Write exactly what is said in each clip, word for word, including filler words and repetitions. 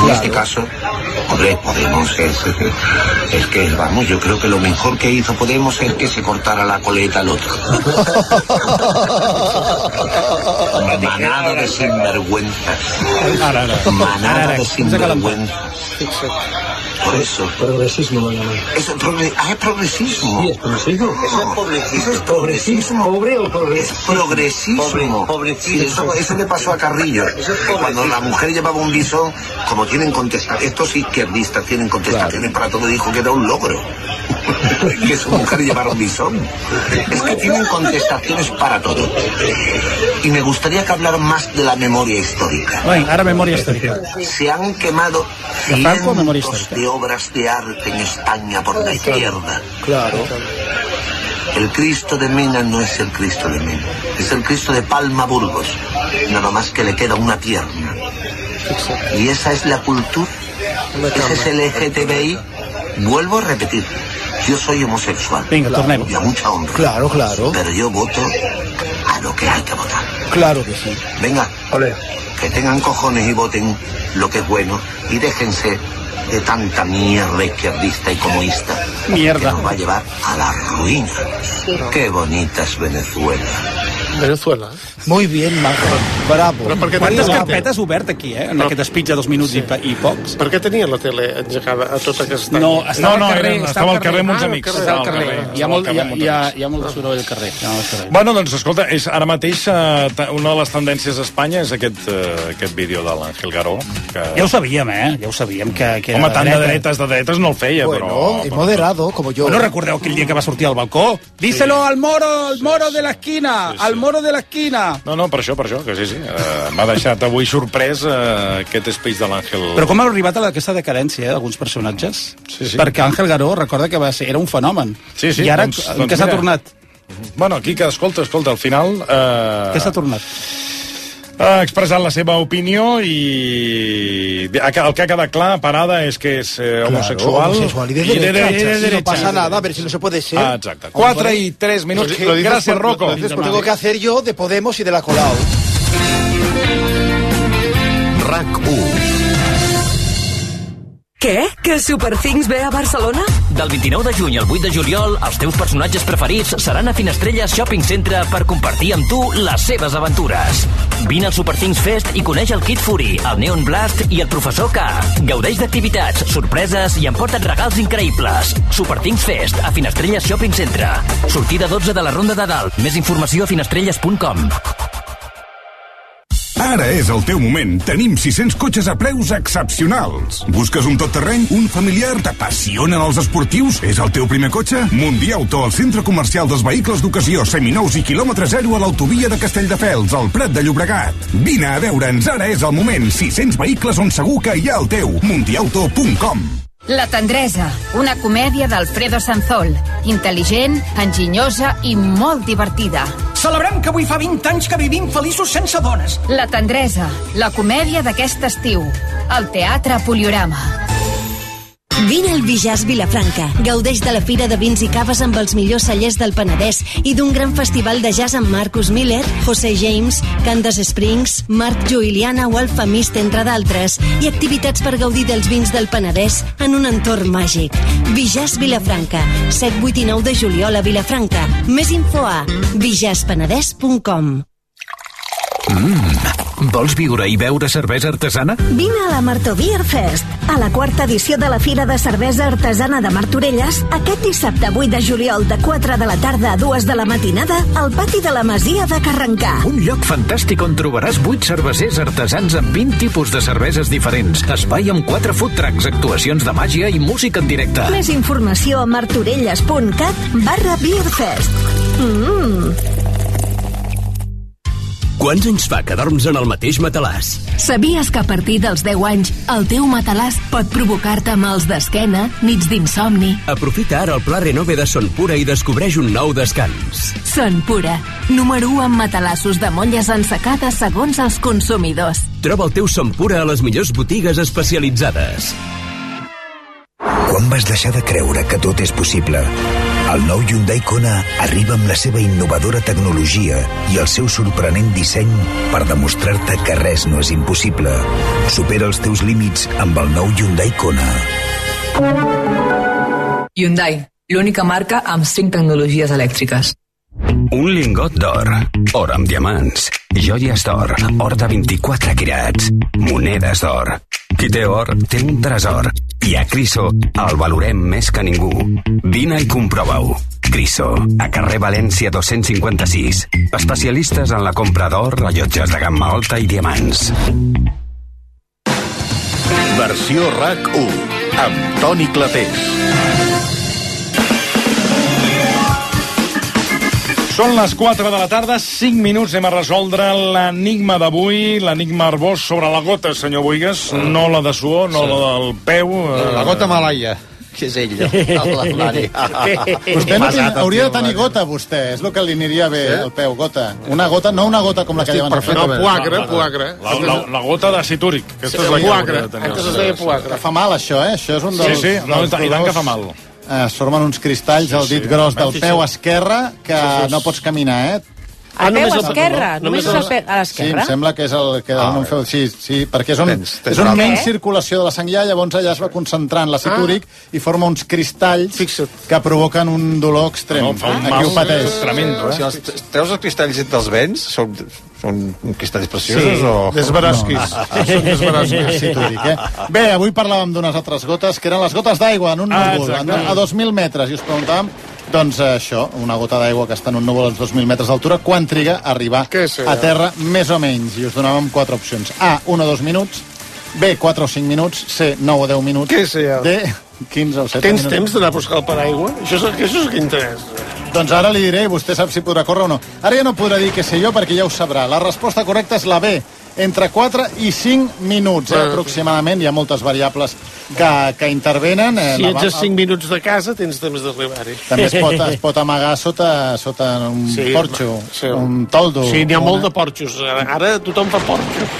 En este caso, hombre, Podemos es, es que, vamos, yo creo que lo mejor que hizo Podemos es que se cortara la coleta al otro. Manada de sinvergüenzas. Manada de sinvergüenzas. Por eso. Progresismo lo llaman. Eso es, progre ah, es progresismo. Sí, es progresismo. Eso es progresismo. Eso es progresismo. ¿Pobre o progresismo? Es progresismo. Pobre, pobrecito. Sí, eso, eso le pasó a Carrillo. Cuando la mujer llevaba un bisón, como tienen contestaciones, estos izquierdistas tienen contestaciones claro. para todo, dijo que era un logro. Que su mujer llevara un bisón. Es que tienen contestaciones para todo. Y me gustaría que hablaran más de la memoria histórica. Bueno, ahora memoria histórica. Se han quemado cientos de obras de arte en España por la izquierda. Claro. El Cristo de Mena no es el Cristo de Mena, es el Cristo de Palma Burgos, nada más que le queda una pierna. Y esa es la cultura, ese es el L G T B I. Vuelvo a repetir, yo soy homosexual. Venga, tornem. Y a mucha honra. Claro, claro. Pero yo voto a lo que hay que votar. Claro que sí. Venga, Olé. Que tengan cojones y voten lo que es bueno y déjense de tanta mierda izquierdista y comunista. Mierda. Que nos va a llevar a la ruïna. Qué bonita es Venezuela. Venezuela. Muy bien, Marco. Bravo. Però per què quantes carpetes obert aquí, eh? En no. aquest speech de dos minuts sí. i, i pocs. Per què tenia la tele engegada a tota aquesta... No, estava no, no, al carrer. Era, estava al carrer amb uns amics. Estava al carrer. Hi ha molt, hi ha, hi ha, hi ha molt de soroll al carrer. Bueno, doncs, escolta, és, ara mateix uh, una de les tendències a Espanya és aquest, uh, aquest vídeo de l'Àngel Garó. Que... Ja ho sabíem, eh? Ja ho sabíem que, que Home, tant de dretes, de dretes no el feia, bueno, però... Bueno, moderado, como yo. Bueno, recordeu aquell dia que va sortir al balcó? Díselo sí. al moro, al moro de l'esquina, sí, sí. al moro de l'esquina. No, no, per això, per això, que sí, sí. Uh, M'ha deixat avui sorprès uh, aquest speech de l'Àngel... Però com ha arribat a aquesta decadència, eh, d'alguns personatges? Sí, sí. Perquè Àngel Garó, recorda que va ser, era un fenomen. Sí, sí. I ara, doncs, doncs, què s'ha tornat? Bueno, aquí, que escolta, escolta, al final... Uh... Què s'ha tornat? Ha expressat la seva opinió i el que ha quedat clar, Parada, és que és eh, homosexual. Claro, homosexual i de derecha. I de derecha. Si no pasa nada, a ver si no se puede ser. Ah, exacte. Quatre i tres minuts. Gràcies, Rocco. Lo dices porque tengo que hacer yo de Podemos y de la Colau. RAC u. Què? Que Superthings ve a Barcelona? Del vint-i-nou de juny al vuit de juliol, els teus personatges preferits seran a Finestrelles Shopping Centre per compartir amb tu les seves aventures. Vine al Superthings Fest i coneix el Kid Fury, el Neon Blast i el Professor K. Gaudeix d'activitats, sorpreses i emporta't regals increïbles. Superthings Fest a Finestrelles Shopping Centre. Sortida dotze de la Ronda de Dalt. Més informació a finestrelles punt com. Ara és el teu moment. Tenim sis-cents cotxes a preus excepcionals. Busques un tot-terreny? Un familiar? T'apassionen els esportius? És el teu primer cotxe? Mundiauto, el centre comercial dels vehicles d'ocasió, seminous i quilòmetre zero a l'autovia de Castelldefels, al Prat de Llobregat. Vine a veure'ns, ara és el moment. sis-cents vehicles on segur que hi ha el teu. mundiauto punt com. La tendresa, una comèdia d'Alfredo Sanzol. Intel·ligent, enginyosa i molt divertida. Celebrem que avui fa vint anys que vivim feliços sense dones. La tendresa, la comèdia d'aquest estiu. Al Teatre Poliorama. Vine al Bijàs Vilafranca. Gaudeix de la Fira de Vins i Caves amb els millors cellers del Penedès i d'un gran festival de jazz amb Marcus Miller, José James, Candace Springs, Marc Juiliana o Alfa Mist, entre d'altres, i activitats per gaudir dels vins del Penedès en un entorn màgic. Bijàs Vilafranca, set, vuit i nou de juliol a Vilafranca. Més info a bijàs penedès punt com. Mmm, vols viure i beure cervesa artesana? Vine a la Marto Beer Fest, a la quarta edició de la Fira de Cervesa Artesana de Martorelles, aquest dissabte vuit de juliol de quatre de la tarda a dues de la matinada al pati de la Masia de Carrencà. Un lloc fantàstic on trobaràs vuit cervesers artesans amb vint tipus de cerveses diferents, espai amb quatre food trucks, actuacions de màgia i música en directe. Més informació a martorelles punt cat barra beerfest. Mmm... Quants anys fa que dorms en el mateix matalàs? Sabies que a partir dels deu anys el teu matalàs pot provocar-te mals d'esquena, nits d'insomni? Aprofita ara el Pla Renove de Son Pura i descobreix un nou descans. Son Pura, número u en matalassos de molles ensecades segons els consumidors. Troba el teu Son Pura a les millors botigues especialitzades. Quan vas deixar de creure que tot és possible? El nou Hyundai Kona arriba amb la seva innovadora tecnologia i el seu sorprenent disseny per demostrar-te que res no és impossible. Supera els teus límits amb el nou Hyundai Kona. Hyundai, l'única marca amb cinc tecnologies elèctriques. Un lingot d'or, or amb diamants, joies d'or, or de vint-i-quatre quirats, monedes d'or. Qui té or, té un tresor. I a Criso el valorem més que ningú. Vine i comprova-ho. Criso, a carrer València dos-cents cinquanta-sis. Especialistes en la compra d'or, rellotges de gamma alta i diamants. Versió RAC u, amb Toni Clapés. Són les quatre de la tarda, cinc minuts, anem a resoldre l'enigma d'avui, l'enigma Arbós sobre la gota, senyor Boigas, mm. no la de suor, no sí. la del peu. La gota malaia, que és ell, l'armari. Vostè no ten, hauria de tenir gota, vostè, és el que li aniria bé, sí? El peu, gota. Una gota, no una gota com la que diuen. No, puagre, puagre. La, la, la gota d'àcid úric. Sí, és la puagre, antes es deia puagre. Fa mal, això, eh? Això és un dels... Sí, sí, no, i tant que fa mal. Es formen uns cristalls al dit gros del peu esquerre que no pots caminar, eh? A peu esquerra? Només a l'esquerra? Sí, em sembla que és el que no em feu... Sí, sí, perquè és on, és on menys circulació de la sang hi ha, llavors allà es va concentrant l'àcid úric i forma uns cristalls que provoquen un dolor extrem. Aquí ho pateix. Tremendo, eh? Si els treus els cristalls dels vents, són, són cristalls preciosos o... Desbarosquis. Són desbarosquis, àcid úric, eh? Bé, avui parlàvem d'unes altres gotes, que eren les gotes d'aigua en un núvol, a dos mil metres, i us preguntàvem doncs això, una gota d'aigua que està en un núvol a dos mil metres d'altura, quan triga a arribar a terra, més o menys? I us donàvem quatre opcions. A, un o dos minuts. B, quatre o cinc minuts. C, nou o deu minuts. Què sé jo? D, quinze o setze Tens minuts. Tens temps d'anar a buscar el paraigua? Això és, això és que interessa. Doncs ara li diré, vostè sap si podrà córrer o no. Ara ja no podrà dir què sé jo, perquè ja ho sabrà. La resposta correcta és la B, entre quatre i cinc minuts, eh, aproximadament. Hi ha moltes variables que, que intervenen. Eh, si ets a cinc minuts de casa, tens temps d'arribar-hi. També es pot, es pot amagar sota, sota un sí, porxo, sí. un toldo. Sí, n'hi ha una... molt de porxos. Ara tothom fa porxo.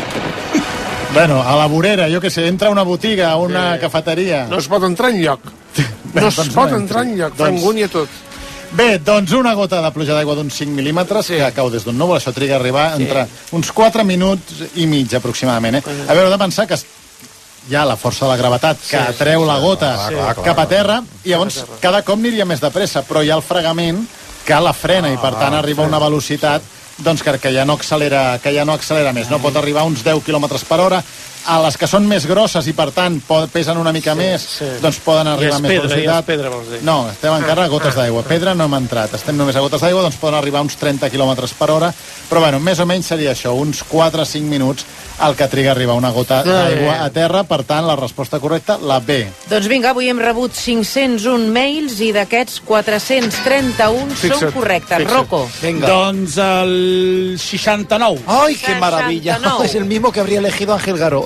Bueno, a la vorera, jo que sé, entra a una botiga, a una sí. cafeteria. No es pot entrar enlloc. No es doncs pot no entrar enlloc, fa doncs... angúnia tot. Bé, doncs una gota de pluja d'aigua d'uns cinc mil·límetres sí. que cau des d'un núvol, això triga a arribar sí. entre uns quatre minuts i mig aproximadament. Eh? A veure, heu de pensar que hi ha la força de la gravetat que sí, atreu sí, la gota sí, clar, clar, cap a terra i llavors cada cop aniria més de pressa, però hi ha el fregament que la frena ah, i per tant arriba a una velocitat doncs que, que ja no accelera que ja no accelera més, no pot arribar a uns deu quilòmetres per hora. A les que són més grosses i per tant pesen una mica sí, més sí. doncs poden arribar a més pedra, velocitat. Pedra, vols dir. No, estem encara a gotes ah, d'aigua. Pedra no hem entrat, estem només a gotes d'aigua, doncs poden arribar a uns trenta quilòmetres per hora, però bueno, més o menys seria això, uns quatre o cinc minuts el que triga a arribar una gota d'aigua a terra. Per tant, la resposta correcta, la B. Doncs vinga, avui hem rebut cinc-cents un mails i d'aquests quatre-cents trenta-un són correctes. Fixa't. Rocco. Venga. Doncs el seixanta-nou. ¡Ay, qué maravilla! Es el mismo que habría elegido Ángel Garó.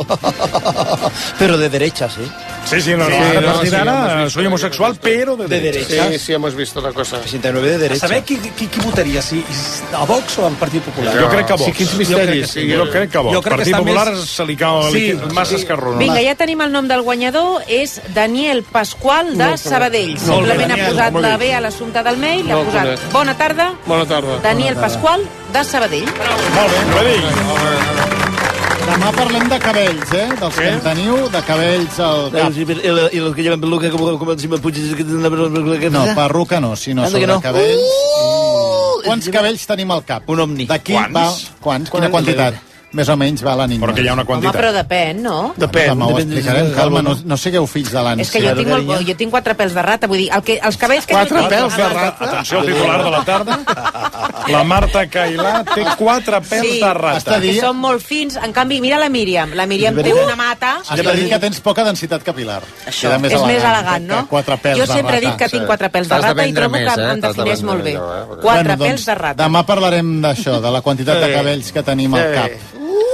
Pero de derechas, ¿eh? Sí, sí, no, no, sí, no, no, sí, ara soy homosexual, pero de, de derechas. Sí, sí, hemos visto la cosa. seixanta i nou de derechas. A saber qui, qui, qui votaria, si a Vox o al Partit Popular? Jo crec que a Vox. Sí, quins misteris. Sí, jo crec que a Vox. Partit Popular més... se li cau sí, massa sí. escarró. Vinga, ja tenim el nom del guanyador, és Daniel Pasqual de no, Sabadell. No, Simplement no, ha posat la B a l'assumpte del mail, no, ha posat no, bona tarda. Bona tarda. Daniel bona tarda. Pasqual de Sabadell. Molt bé, Sabadell. Demà parlem de cabells, eh? Dels que en teniu, de cabells al cap. I els que lleven peluca com si me puges... No, perruca no, sinó sobre cabells. Quants cabells tenim al cap? Un omni. D'aquí va... Quants? Quina quantitat? Més o menys va l'enigma. Perquè hi ha una quantitat. Home, però depèn, no? Depèn. Home, ho explicarem, calma, no, no sigueu fills de l'ànsia. És que jo tinc, el, jo tinc quatre pèls de rata, vull dir, el que, els cabells que... Quatre pèls de rata? Atenció al titular de la tarda. La Marta Cailà té quatre pèls sí, de rata. Sí, són molt fins. En canvi, mira la Míriam. La Míriam té una mata... Has de dir que tens poca densitat capilar. Això, és més elegant, no? Jo sempre he dit que tinc quatre pèls de rata i trobo que em defineix molt bé. Quatre pèls de rata. Demà parlarem d'això, de la quantitat de cabells que tenim al cap.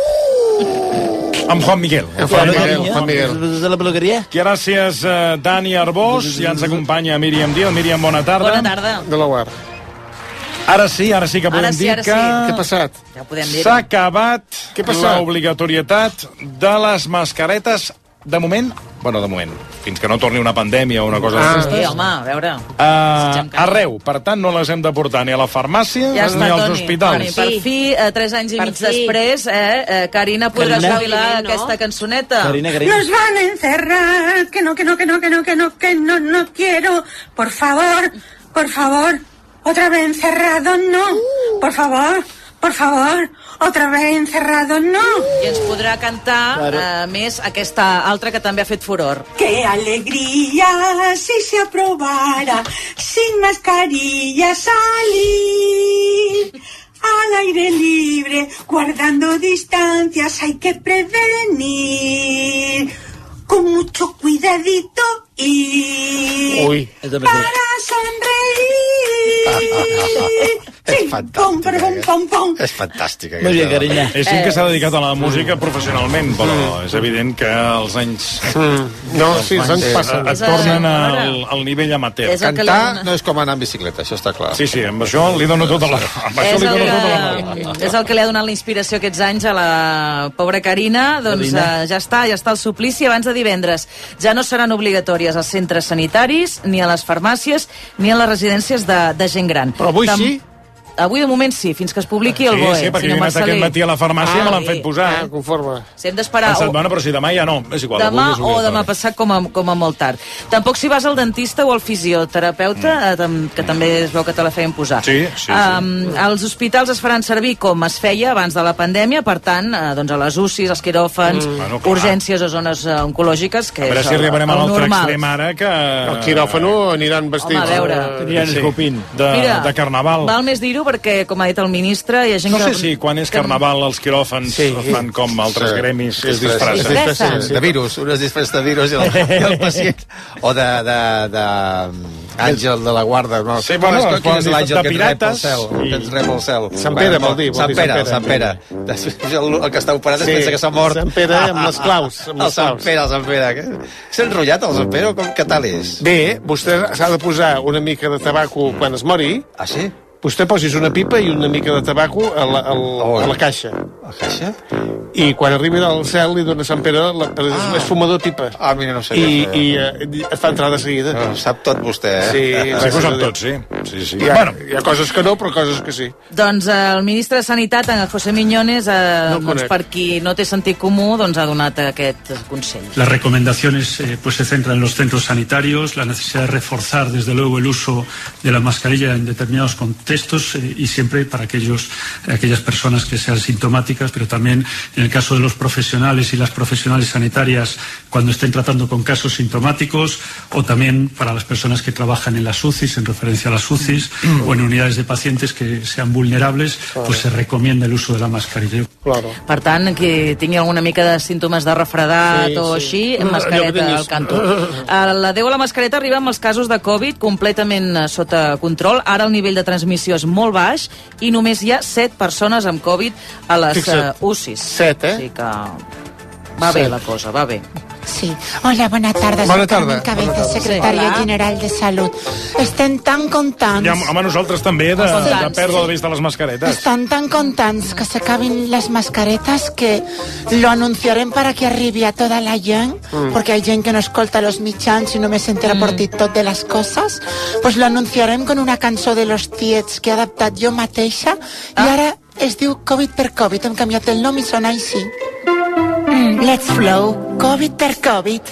Amb Juan Miguel. Juan Miguel. Juan Miguel. De la peluqueria. Gràcies, uh, Dani Arbós. Ja ens acompanya Míriam Díaz. Míriam, bona tarda. Bona tarda. De la U A R. Ara sí, ara sí que podem ara sí, dir ara que... Sí. Què ha passat? Ja podem dir. S'ha acabat l'obligatorietat de les mascaretes de moment, bueno, de moment, fins que no torni una pandèmia o una cosa Ah, d'aquestes. sí, home, a veure. Uh, arreu, per tant, no les hem de portar ni a la farmàcia Ja ni està, als Toni. hospitals. Toni, per fi, eh, tres anys i Per mig fi. després, eh, eh, Carina podrà Carina. jubilar No? aquesta cançoneta. Carina, Carina. Nos van a encerrar, que no, que no, que no, que no, que no, que no, no quiero. Por favor, por favor, otra vez encerrado, no. Por favor, por favor, otra vez encerrado, no. I ens podrà cantar Claro. eh, més aquesta altra que també ha fet furor. Qué alegría si se aprobara sin mascarilla salir. Al aire libre, guardando distancias, hay que prevenir. Con mucho cuidadito y Uy, és de para mejor. sonreír. Sí, pom, pom, pom, pom, pom. És fantàstica. Molt bé, aquesta. Carina. És gent que s'ha dedicat a la música professionalment, però és evident que els anys... No, sí, els anys eh, passen. Et tornen al, al nivell amateur. És el que li Cantar dona- no és com anar en bicicleta, això està clar. Sí, sí, amb això li dono tota la... Amb això És li el, dono tota la... que, és el que li ha donat la inspiració aquests anys a la pobra Carina. Doncs Carina. eh, ja està, ja està el suplici abans de divendres. Ja no seran obligatòries als centres sanitaris, ni a les farmàcies, ni a les residències de, de gent gran. Però avui sí? Avui de moment sí, fins que es publiqui el Sí, B O E. sí, perquè jo he senyor anat aquest Marcelí. matí a la farmàcia i me l'han fet posar. Ah, conforme. Si hem d'esperar Pensat, o bueno, però si demà ja no, és igual. demà avui és o demà obligatori. passat com a, com a molt tard. Tampoc si vas al dentista o al fisioterapeuta, mm. eh, tam- que també es veu que te la feien posar. Sí, sí, sí. Um, els hospitals es faran servir com es feia abans de la pandèmia, per tant, eh, doncs a les U C Is, als quiròfans, Mm. Bueno, clar. urgències o zones eh, oncològiques, que A veure és si el- arribarem a el l'altre normal. extrem ara, que... Al quiròfano aniran vestits. Home, a veure. eh, Aniran escopint. De, Mira, de carnaval. Val més dir-ho perquè, com ha dit el ministre, hi ha gent No que... sé si quan és carnaval els quiròfans Sí. fan com altres Sí. gremis, es Disfresses. disfressen. Disfresses. De virus, unes disfresses de virus i el, i el pacient. O de, de, de àngel de la guarda. No? Sí, bueno, Com és- es quin és poden l'àngel dir que de ens rep al pirates cel? i- Que ens rep al cel. Sant Pere, vol dir, vol Sant dir Pere, Sant Sant Pere. Pere. Després El, el que està operat es Sí, pensa que s'ha mort. Sant Pere amb les claus, amb El les Sant claus. Pere, el Sant Pere. que- S'ha enrotllat el Sant Pere o com, què tal és? Bé, vostè s'ha de posar una mica de tabaco quan es mori. Ah, sí? Vostè posis una pipa i una mica de tabaco a la, a la, a la caixa. A caixa? I quan arribi al cel li dona Sant Pere, la, és, Ah. és fumador de pipa. Ah, mira, no sé. I, i eh, et fa entrar de seguida. No, sap tot vostè, eh? Sí, Sí que ho sap tot, sí. sí, sí. Hi ha, Bueno, hi ha coses que no, però coses que sí. Doncs eh, el ministre de Sanitat, en José Miñones, eh, No el doncs, conec. per qui no té sentit comú, doncs ha donat aquest consell. Las recomendaciones eh, pues se centran en los centros sanitarios, la necesidad de reforzar desde luego el uso de la mascarilla en determinados contextos eh, y siempre para aquellos, aquellas personas que sean sintomáticas, pero también en el caso de los profesionales y las profesionales sanitarias cuando estén tratando con casos sintomáticos, o también para las personas que trabajan en las U C Is, en referencia a las U C Is, o en unidades de pacientes que sean vulnerables, pues se recomienda el uso de la mascarilla. Claro. Per tant, qui tingui alguna mica de símptomes de refredat Sí, o sí. així, mascareta Allò que al canto. Eh, L'adeu a la mascareta arriba amb els casos de Covid completament eh, sota control. Ara el nivell de transmissió és molt baix i només hi ha set persones amb Covid a les Fixa't. uh, U C Is. Set, eh? O sigui que va Set. bé la cosa, va bé. Sí. Hola, bona tarda. Bona Soc Carmen tarda. Cabeza, Bona tarda. secretària Hola. general de Salut. Estem tan contents. ja, home, nosaltres també, de, de Contents. perdre de vista les mascaretes. Estan tan contents que s'acabin les mascaretes que lo anunciarem para que arribi a tota la gent, Mm. porque hay gent que no escolta los mitjans i només s'entera por TikTok de les coses. Pues lo anunciarem con una cançó de los Tiets que he adaptat jo mateixa i ara es diu Covid per Covid. Hem canviat el nom i sona així. Mm, let's flow, Covid per Covid.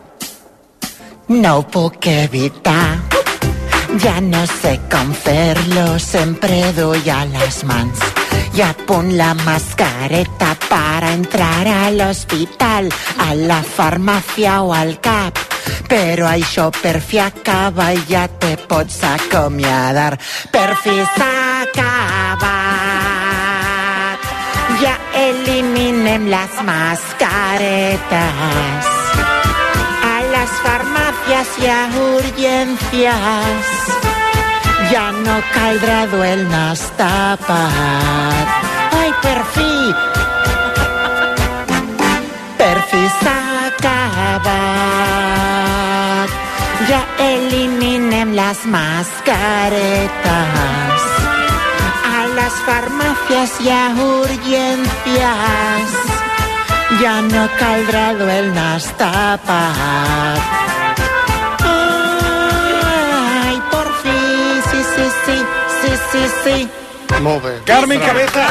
No ho puc evitar. Ja no sé com fer-lo, sempre duia a les mans. I a punt la mascareta para entrar a l'hospital, a la farmàcia o al cap. Però això per fi acaba i ja te pots acomiadar. Per fi s'ha acabat. Ja eliminem les mascaretes. A les farmàcies hi ha urgències. Ja no caldrà dur el nas tapat. Ai, per fi! Per fi s'ha acabat. Ja eliminem les mascaretes. A les farmàcies hi ha urgències. ja no caldrà dur el nas tapat. Ai, por fi, sí, sí, sí, sí, sí, sí. Molt bé. Carmen Cabeza.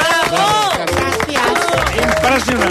Impressionant.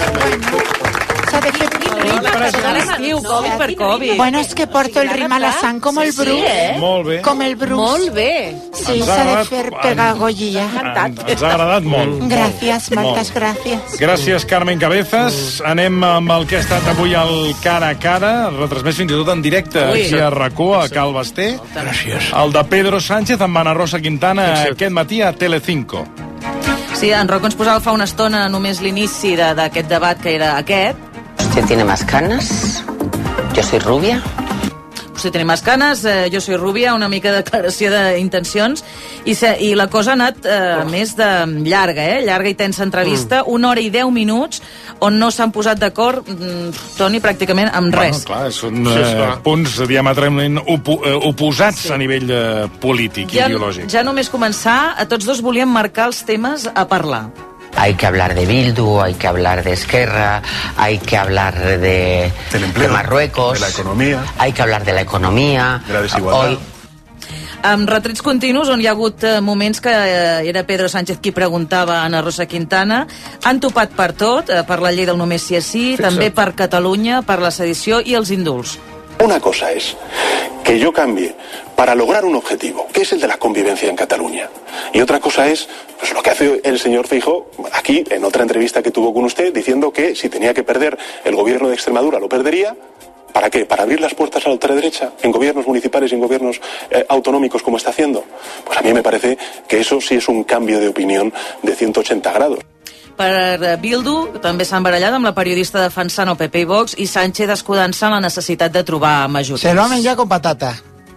S'ha de fer l'estiu, Covid per Covid. Bueno, és que porto el rim a la sang com el Bruce. Sí, eh? Molt bé. Com el Bruce. Molt bé. Sí, Ens ha s'ha de agradat- fer pedagogía. Ens ha agradat molt. Gràcies, moltes Molt. gràcies. Gràcies, Carmen Cabezas. Anem amb el que ha estat avui el Cara a Cara, retransmès fins i tot en directe Ui. aquí a RAC u, a Cal Basté. Gràcies. El de Pedro Sánchez amb Ana Rosa Quintana aquest matí a Telecinco. Sí, en Rocco ens posava fa una estona només l'inici de- d'aquest debat, que era aquest. ¿Usted tiene más canas? ¿Yo soy rubia? Usted tiene más canes, eh, jo soy rubia, una mica de declaració d'intencions, i, se, i la cosa ha anat eh, oh. més de llarga, eh? Llarga i tensa entrevista, mm. una hora i deu minuts, on no s'han posat d'acord, mm, Toni, pràcticament amb res. Bueno, clar, són eh, punts diametralment opo eh, oposats sí. a nivell eh, polític i Ja, ideològic. ja només començar, a tots dos volíem marcar els temes a parlar. Hay que hablar de Bildu, hay que hablar de Esquerra, hay que hablar de, de Marruecos, de la economía, hay que hablar de la economía, de la desigualdad. Hoy, Amb retrets continus, on hi ha hagut eh, moments que eh, era Pedro Sánchez qui preguntava a Ana Rosa Quintana, han topat per tot, eh, per la llei del només sí és sí, Fixa. també per Catalunya, per la sedició i els indults. Una cosa es que yo cambie para lograr un objetivo, que es el de la convivencia en Cataluña. Y otra cosa es pues, lo que hace el señor Feijóo aquí, en otra entrevista que tuvo con usted, diciendo que si tenía que perder el gobierno de Extremadura lo perdería. ¿Para qué? ¿Para abrir las puertas a la ultraderecha en gobiernos municipales y en gobiernos eh, autonómicos como está haciendo? Pues a mí me parece que eso sí es un cambio de opinión de ciento ochenta grados. Per Bildu també s'ha embarallat amb la periodista defensant el P P i Vox i Sánchez escudant-se en la necessitat de trobar majories. Se lo ha menjado con patata.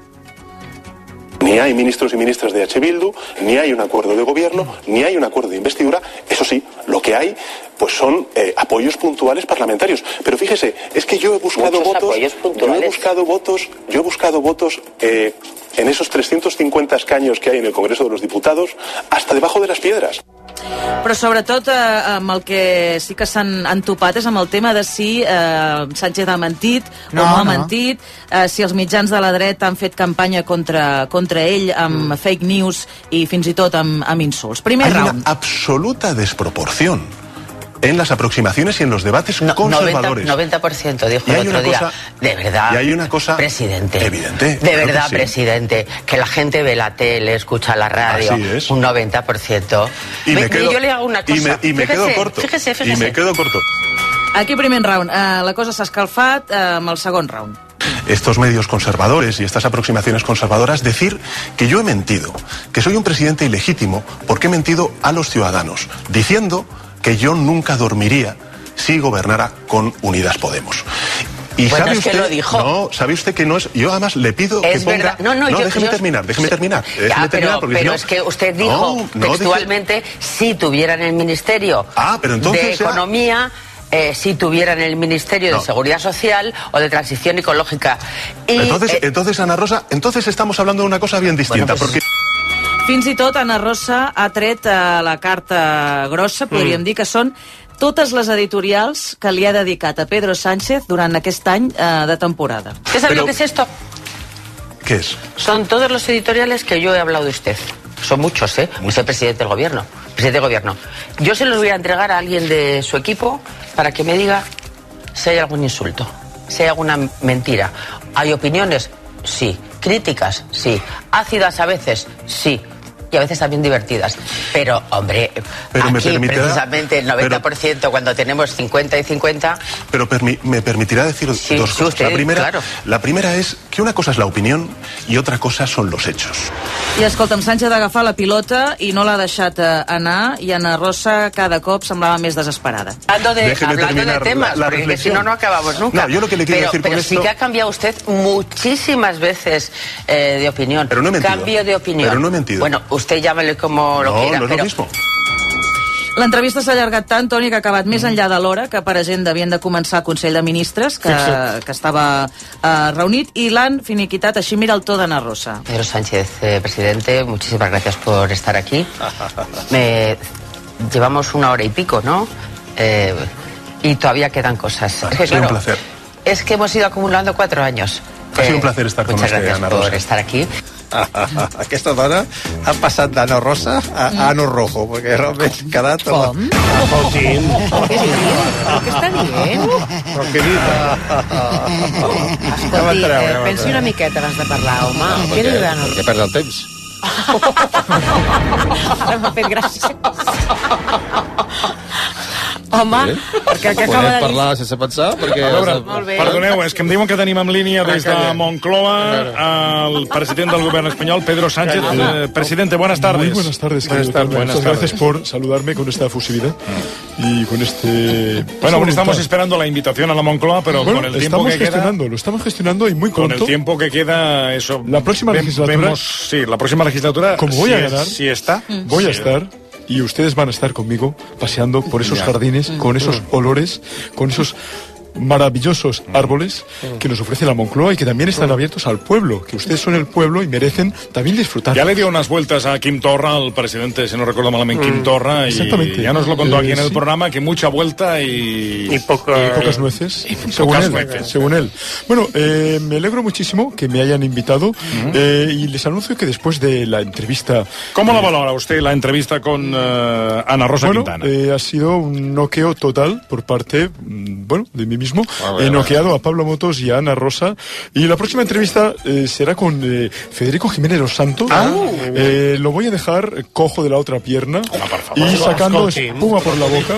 Ni hay ministros y ministras de H. Bildu, ni hay un acuerdo de gobierno, ni hay un acuerdo de investidura. Eso sí, lo que hay pues son eh, apoyos puntuales parlamentarios. Pero fíjese, es que yo he buscado Muchos votos, apoyos yo puntuales. he buscado votos, yo he buscado votos eh, en esos trescientos cincuenta escaños que hay en el Congreso de los Diputados, hasta debajo de las piedras. Però sobretot eh, amb el que sí que s'han han topat és amb el tema de si eh, Sánchez ha mentit No, o no ha no. mentit, eh, si els mitjans de la dreta han fet campanya contra, contra ell amb mm. fake news i fins i tot amb, amb insults. Primer Hay round. una absoluta desproporción en las aproximaciones y en los debates no, conservadores. noventa por ciento dijo Y hay el otro una día. cosa- De verdad, y hay una cosa presidente. evidente, De claro que verdad, sí. presidente, que la gente ve la tele, escucha la radio, Así es. un noventa por ciento. Y me Ve- quedo- yo le hago una cosa. y me, y me Fíjese, quedo corto. Fíjese, fíjese. Y me quedo corto. Aquí primer round. Eh, la cosa s'ha escalfat eh, amb el segon round. Estos medios conservadores y estas aproximaciones conservadoras decir que yo he mentido, que soy un presidente ilegítimo porque he mentido a los ciudadanos, diciendo que yo nunca dormiría si gobernara con Unidas Podemos. Y Bueno, sabe es que usted, lo dijo. no, sabe usted que no es. Yo además le pido Es que ponga. verdad. No, no, yo- déjeme yo- terminar, déjeme terminar. Ya, déjeme terminar pero, porque si pero no- es que usted dijo No, no, dije- textualmente si tuvieran el Ministerio Ah, pero entonces de ya- Economía, eh, si tuvieran el Ministerio No. de Seguridad Social o de Transición Ecológica. Y, Entonces, eh, entonces, Ana Rosa, entonces estamos hablando de una cosa bien distinta. Bueno, pues- porque Fins i tot Ana Rosa ha tret eh, la carta grossa, podríem Mm. dir que són totes les editorials que li ha dedicat a Pedro Sánchez durant aquest any eh, de temporada. ¿Usted sabe lo que es esto? ¿Qué es? Son todos los editoriales que yo he hablado de usted. Son muchos, ¿eh? Usted presidente del gobierno. Presidente del gobierno. Yo se los voy a entregar a alguien de su equipo para que me diga si hay algún insulto, si hay alguna mentira. ¿Hay opiniones? Sí. ¿Críticas? Sí. ¿Ácidas a veces? Sí. Y a veces también divertidas. Pero, hombre, Pero me aquí permitirá- precisamente el noventa por ciento cuando tenemos cincuenta y cincuenta... Pero permi- me permitirá decir Sí, dos sí, cosas. usted, la, primera, claro. la primera es que una cosa es la opinión y otra cosa son los hechos. I escolta'm, Sánchez ha agafat la pilota i no l'ha deixat eh, anar, i Ana Rosa cada cop semblaba més desesperada. Hablando de, Déjeme hablando de terminar temas, la- la porque que si reflexión. no, no acabamos nunca. No, yo lo que le quiero pero, decir pero con sí esto- que ha cambiado usted muchísimas veces eh, de opinión. Pero no he mentido. Cambio de opinión. Pero no he mentido. Bueno, usted llámale como lo no, quiera, no es pero... lo mismo. L'entrevista s'ha allargat tant, Toni, que ha acabat més enllà de l'hora, que per agenda havien de començar el Consell de Ministres, que, Fixa't. que estava eh, reunit, i l'han finiquitat. Així mira el to d'Ana Rosa. Pedro Sánchez, eh, presidente, muchísimas gracias por estar aquí. Me... Llevamos una hora y pico, ¿no? Eh, y todavía quedan cosas. Ha Es que, sido un claro, placer. es que hemos ido acumulando cuatro años. Ha sido un placer estar con Muchas usted, gracias Ana por Rosa. estar aquí. Aquesta dona ha passat d'Ano Rosa a Mm. Ano Rojo, perquè realment ha quedat... Com? Escolti'm. Què està dient? Però què dic? Escolti, eh, pensi una miqueta abans de parlar, home. Què diu d'Ano? Perquè perds el temps. Ara m'ha fet gràcia. Home, perquè el que acaba Podem de dir... parlar sense pensar, perquè... A veure, Molt bé. perdoneu, és que em diuen que tenim en línia des de Moncloa el president del gobierno español, Pedro Sánchez. Eh, presidente, buenas tardes. Muy buenas tardes, Buenas querido tardes. Carmen. Buenas Muchas tardes. gracias por saludarme con esta efusividad y con este... Bueno, aún esta estamos voluntad. esperando la invitación a la Moncloa, pero Bueno, con el tiempo estamos que queda... gestionando, lo estamos gestionando y muy Con pronto. el tiempo que queda, eso... La próxima ve- legislatura- Vemos, sí, la próxima legislatura... Como voy si a es- ganar, Si está... voy a sí. estar y ustedes van a estar conmigo paseando por esos Ya. jardines, con esos olores, con esos maravillosos árboles que nos ofrece la Moncloa y que también están abiertos al pueblo, que ustedes son el pueblo y merecen también disfrutar. Ya le dio unas vueltas a Kim Torra, al presidente, si no recuerdo malamente, Kim Torra, y Exactamente. ya nos lo contó aquí en el Sí. programa, que mucha vuelta y... Y, pocas nueces, según pocas él, nueces. según él. Bueno, eh, me alegro muchísimo que me hayan invitado eh, y les anuncio que después de la entrevista... ¿Cómo la valora usted la entrevista con eh, Ana Rosa Bueno, Quintana? eh, ha sido un noqueo total por parte, mm, bueno, de mí mismo. Ah, He bueno. noqueado a Pablo Motos y a Ana Rosa. Y la próxima entrevista eh, será con eh, Federico Jiménez Los Santos. Ah. Eh, lo voy a dejar cojo de la otra pierna y sacando espuma por la boca.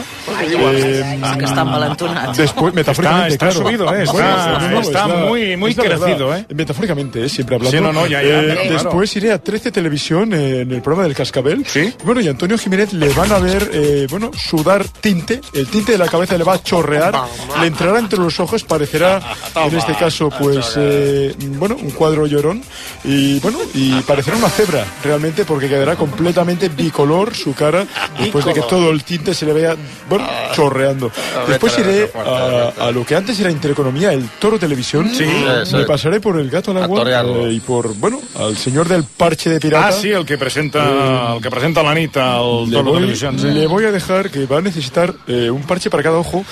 Eh, Sí que està envalentonat. Después, metafóricamente, Está- está claro. subido, eh, está- está muy- muy es la verdad. crecido, eh. Metafóricamente, eh, siempre hablando. Sí, no, no, ya, ya, Eh, claro. Después iré a trece Televisión, eh, en el programa del Cascabel. Sí. Bueno, y a Antonio Jiménez le van a ver, eh, bueno, sudar tinte. El tinte de la cabeza le va a chorrear. Le entrará entre los ojos, parecerá, en este caso, pues, eh, bueno, un cuadro llorón. Y, bueno, y parecerá una cebra, realmente, porque quedará completamente bicolor su cara, después de que todo el tinte se le vea, bueno, chorreando. Después iré a, a lo que antes era Intereconomía, el Toro Televisión. Sí. Me pasaré por el Gato al Agua torearlo. eh, y por, bueno, al señor del parche de pirata. Ah, sí, el que presenta, el que presenta la Anita al Le Toro voy, Televisión. sí. le voy a dejar que va a necesitar eh, un parche para cada ojo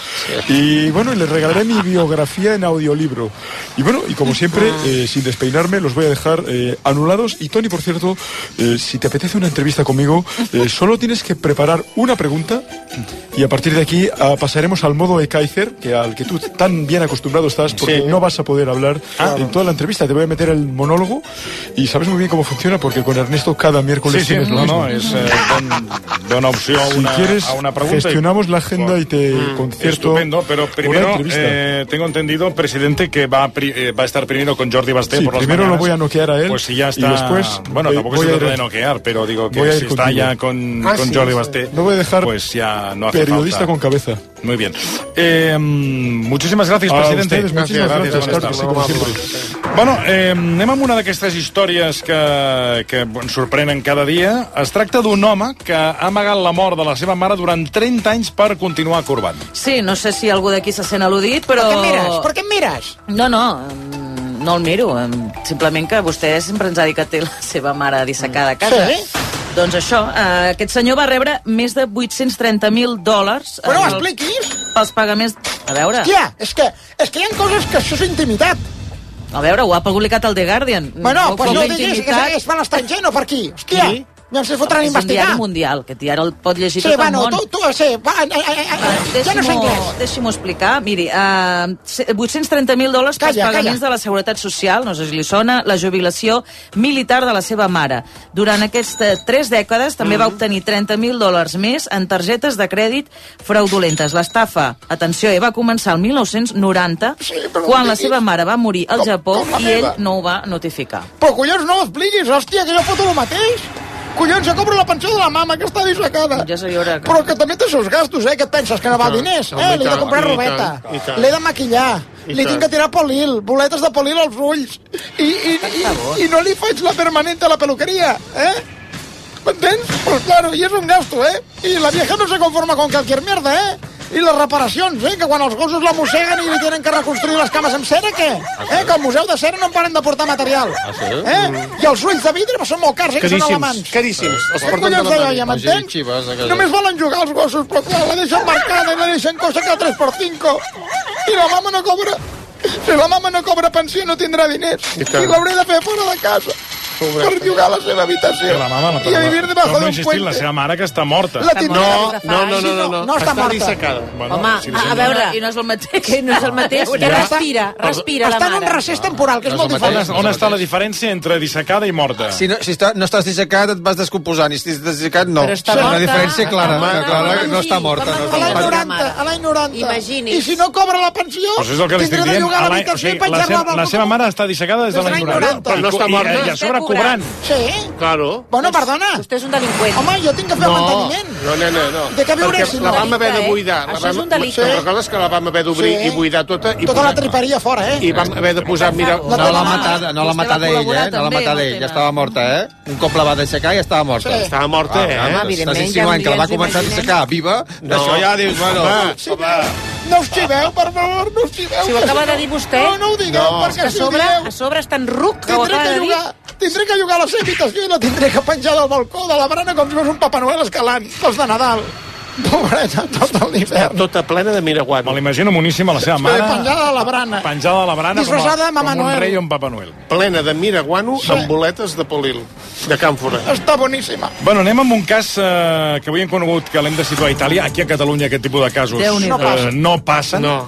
y bueno, le regalaré mi biografía en audiolibro. Y bueno, y como siempre, eh, sin despeinarme, los voy a dejar eh, anulados. Y Tony, por cierto, eh, si te apetece una entrevista conmigo, eh, solo tienes que preparar una pregunta y a partir de aquí ah, pasaremos al modo E-Kaiser, que al que tú tan bien acostumbrado estás, porque Sí. no vas a poder hablar en toda la entrevista. Te voy a meter el monólogo y sabes muy bien cómo funciona, porque con Ernesto cada miércoles Sí, sí, tienes lo no, mismo. no, es eh, don- dona opció a Si una, quieres, a una pregunta. gestionamos la agenda y te concierto Estupendo, pero una primero entrevista. eh, tengo entendido, presidente, que va a, pri- eh, va a estar primero con Jordi Basté Sí, por las primero mañanas. lo voy a noquear a él, Pues si ya y está... después bueno, voy- tampoco voy se a trata ir- de noquear, pero digo que voy a ir si está contigo. ya con, Ah, con sí, Jordi sí. Basté, No voy a dejar pues ya no hace periodista falta. con cabeza. Muy bien. Eh, muchísimas gracias, A presidente. ustedes, muchísimas gracias, buenas Carlos, tardes. como siempre. Bueno, eh, anem amb una d'aquestes històries que, que ens sorprenen cada dia. Es tracta d'un home que ha amagat la mort de la seva mare durant trenta anys per continuar corbant. Sí, no sé si algú d'aquí se sent al·ludit, però... ¿Por qué miras? ¿Por qué miras? No, no, em, no el miro. em, Simplement que vostè sempre ens ha dit que té la seva mare dissecada a casa. Sí? Doncs això, eh, aquest senyor va rebre més de vuit-cents trenta mil dòlars... Però en ho el- expliquis. Pels pagaments... A veure... Hòstia, és que, és que hi ha coses que això és intimitat. A veure, ho ha publicat el The Guardian. Bueno, Vol pues dir no ho que diguis, és, intimitat- és per l'estranger, no per aquí. Hòstia, Qui? ja se fotran a És un diari investigar. mundial, que ara el pot llegir Sí, tot el bueno, món. tu, tu, sí, va, a, a, a, ja no sé inglès. Deixi-m'ho explicar. Miri, uh, vuit-cents trenta mil dòlars pels Calla, pagaments calla. de la Seguretat Social, no sé si li sona, la jubilació militar de la seva mare. Durant aquestes tres dècades també va obtenir trenta mil dòlars més en targetes de crèdit fraudulentes. L'estafa, atenció, eh, va començar el mil nou-cents noranta, quan la seva mare va morir al Japó com la i ell meva. no ho va notificar. Però collons, no ho expliquis, hòstia, que jo foto el mateix. Collons, jo cobro la pensió de la mama, que està dissecada. Ja seria hora que... Però que també té els seus gastos, eh? Què et penses, que no val tant, diners? home, Eh? i Li he de tant, comprar i robeta, tant, i tant. l'he de maquillar, I li tant. tinc que tirar polil, boletes de polil als ulls, i, i, i, i no li faig la permanente a la peluqueria, eh? M'entens? Pues claro, y es un gasto, ¿eh? Y la vieja no se conforma con cualquier mierda, ¿eh? I les reparacions, eh? Que quan els gossos la mosseguen i li tenen que reconstruir les cames amb cera, què? Eh? Que al Museu de Cera no en paren de portar material. Ah, sí? Eh? I els ulls de vidre són molt cars, eh? Que són alemans. Caríssims. Els Eh, porten collons de de la joia, mani. m'entens? Només volen jugar els gossos, però clar, la deixen marcada i la deixen cosa que tres por cinco. I la mama no cobra... Si la mama no cobra pensió no tindrà diners. I, I l'hauré de fer fora de casa. Per jugar a la seva habitació. La mama, I a vivir debajo no d'un insistir, puente. la seva mare que està morta. La tindrà No, que no, no, no, no, no. no està morta. dissecada. Bueno, Home, sí, a, sí, a veure... I no és el mateix. Que no és el mateix, que Ja. respira, respira la Està en mare. un recés temporal, que és molt On, diferent. on està la diferència entre dissecada i morta? Si no, si està, no estàs dissecat, et vas descomposant, i si estàs dissecat, no. Però està És una morta. diferència clara. Home, que clara home, no està sí, morta. com No A està l'any morta. noranta, a l'any noranta. Imagini's. I si no cobra la pensió, Pues és el que li estic tindrà de dient. llogar A l'any- o l'habitació sigui, i la, penjar-la seva, al la seva mare està dissecada des de Des de l'any l'any noranta. noranta. Però no està I, morta. i, i a sobre cobrant. Sí. Claro. Bueno, perdona. Vostè és un delinqüent. Home, jo tinc que fer el No, manteniment. no, nena, no. De què viure Perquè si la no? vam haver de Delicte, eh? buidar. La Això vam- és un delicte. Te'n recordes que la vam haver d'obrir Sí. i buidar tota? I Tota la posar- triperia fora, eh? I vam haver de posar, mira... No l'ha matada, no l'ha Vostè va matada ell, col·laborar eh? No l'ha també matada amb el ell, ja tema. estava morta, eh? Un cop la va deixecar ja estava morta. Sí. Estava morta, eh? Home, evidentment, estàs insinuant ja que la va ens començar a imaginem. dissecar viva? No. Això ja dius, bueno... Home, Sí, no us xiveu, per favor, no us xiveu. Si ho acaba de dir vostè... No, no ho digueu, No. perquè A si ho sobre, dieu... a sobre està en ruc, que ho Tindré acaba que, de dir. llogar, tindré que llogar a la seva habitació i la tindré que penjar del balcó de la barana com si fos un Papa Noel escalant, els de Nadal. Pobreta, tot l'hivern. Tota plena de Me miraguano. l'imagino moníssima la seva Bé, mare. penjada de la barana. Penjada de la barana com, Disfressada a, de Mama com un Noel. rei o un Papa Noel. Plena de miraguano amb boletes de polil, de càmfora. Està boníssima. Bueno, anem amb un cas eh, que avui hem conegut que l'hem de situar a Itàlia. Aquí a Catalunya aquest tipus de casos Déu-n'hi-do. No passa. eh, no passen. No.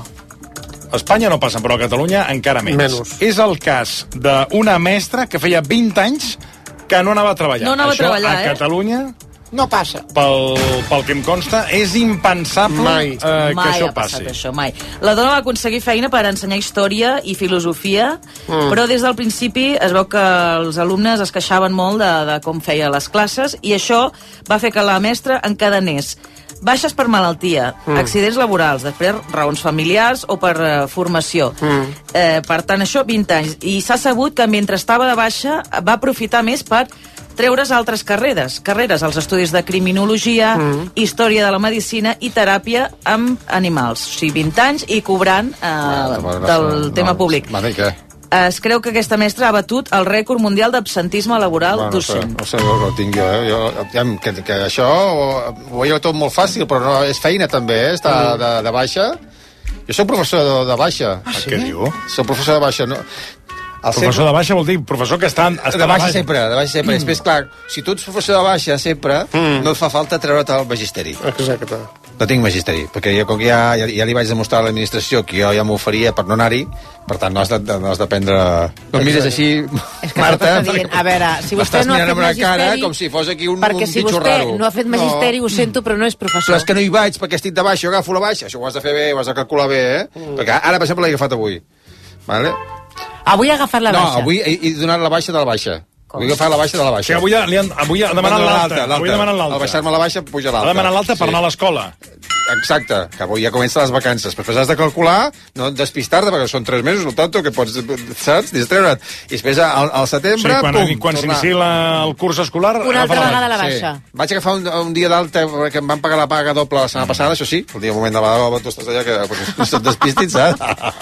A Espanya no passen, però a Catalunya encara menys. Menys. És el cas d'una mestra que feia vint anys que no anava a treballar. No anava a Això, treballar, a eh? Catalunya, No passa. pel, pel que em consta, és impensable Mai. eh, que mai això ha passat passi. això, mai. La dona va aconseguir feina per ensenyar història i filosofia, mm. però des del principi es veu que els alumnes es queixaven molt de, de com feia les classes i això va fer que la mestra encadenés baixes per malaltia, mm. accidents laborals, després raons familiars o per uh, formació. Mm. Eh, per tant, això, vint anys. I s'ha sabut que mentre estava de baixa va aprofitar més per treure's altres carreres, carreres als estudis de criminologia, mm. història de la medicina i teràpia amb animals. O sigui, vint anys i cobrant eh, Ah, del tema públic. Vale, i què? Es creu que aquesta mestra ha batut el rècord mundial d'absentisme laboral Bueno, docent. No sé, no sé, no ho tinc jo, eh? jo ja, que, que això ho, ho veieu tot molt fàcil, però no, és feina també, eh? Estar de, de baixa. Jo soc professor de, de baixa. Ah, sí? Què diu? Soc professor de baixa, no? El Professor de baixa vol dir professor que està, està de baixa sempre, de baixa sempre. Mm. Després, clar, si tu ets professor de baixa sempre, mm. no et fa falta treure't el magisteri. Exacte. No tinc magisteri, perquè jo, com que ja, ja, ja li vaig demostrar a l'administració que jo ja m'oferia per no anar-hi, per tant, no has de, no has de prendre... No em mires així, És que Marta, està dient, a veure, si vostè m'estàs no ha mirant fet amb una cara magisteri... com si fos aquí un, Perquè un si bitxo vostè raro. no ha fet magisteri, ho sento, però no és professor. Però és que no hi vaig perquè estic de baixa, jo agafo la baixa, això ho has de fer bé, ho has de calcular bé, eh? Mm. Perquè ara, per exemple, l'he agafat avui. Vale? Avui ha agafat la No, baixa. avui he, he donat la baixa de la baixa. Avui he agafat la baixa de la O baixa. sigui, avui, li han, avui ha demanat l'alta. Avui ha demanat l'alta. Al baixar-me la baixa, puja l'alta. Ha demanat l'alta per anar a l'escola. Exacte, que avui ja comencen les vacances. Però has de calcular, no despistar-te, perquè són tres mesos, no tanto, que pots, saps, distreure't. I després, al, al setembre, Sí, quan, pum, quan tornar. s'inici la- el curs escolar... Una altra agafa vegada la baixa. Sí. Vaig agafar un, un dia d'alta perquè em van pagar la paga doble la setmana passada, això sí, el dia moment de la dada, tu estàs allà que no se't despistis, saps?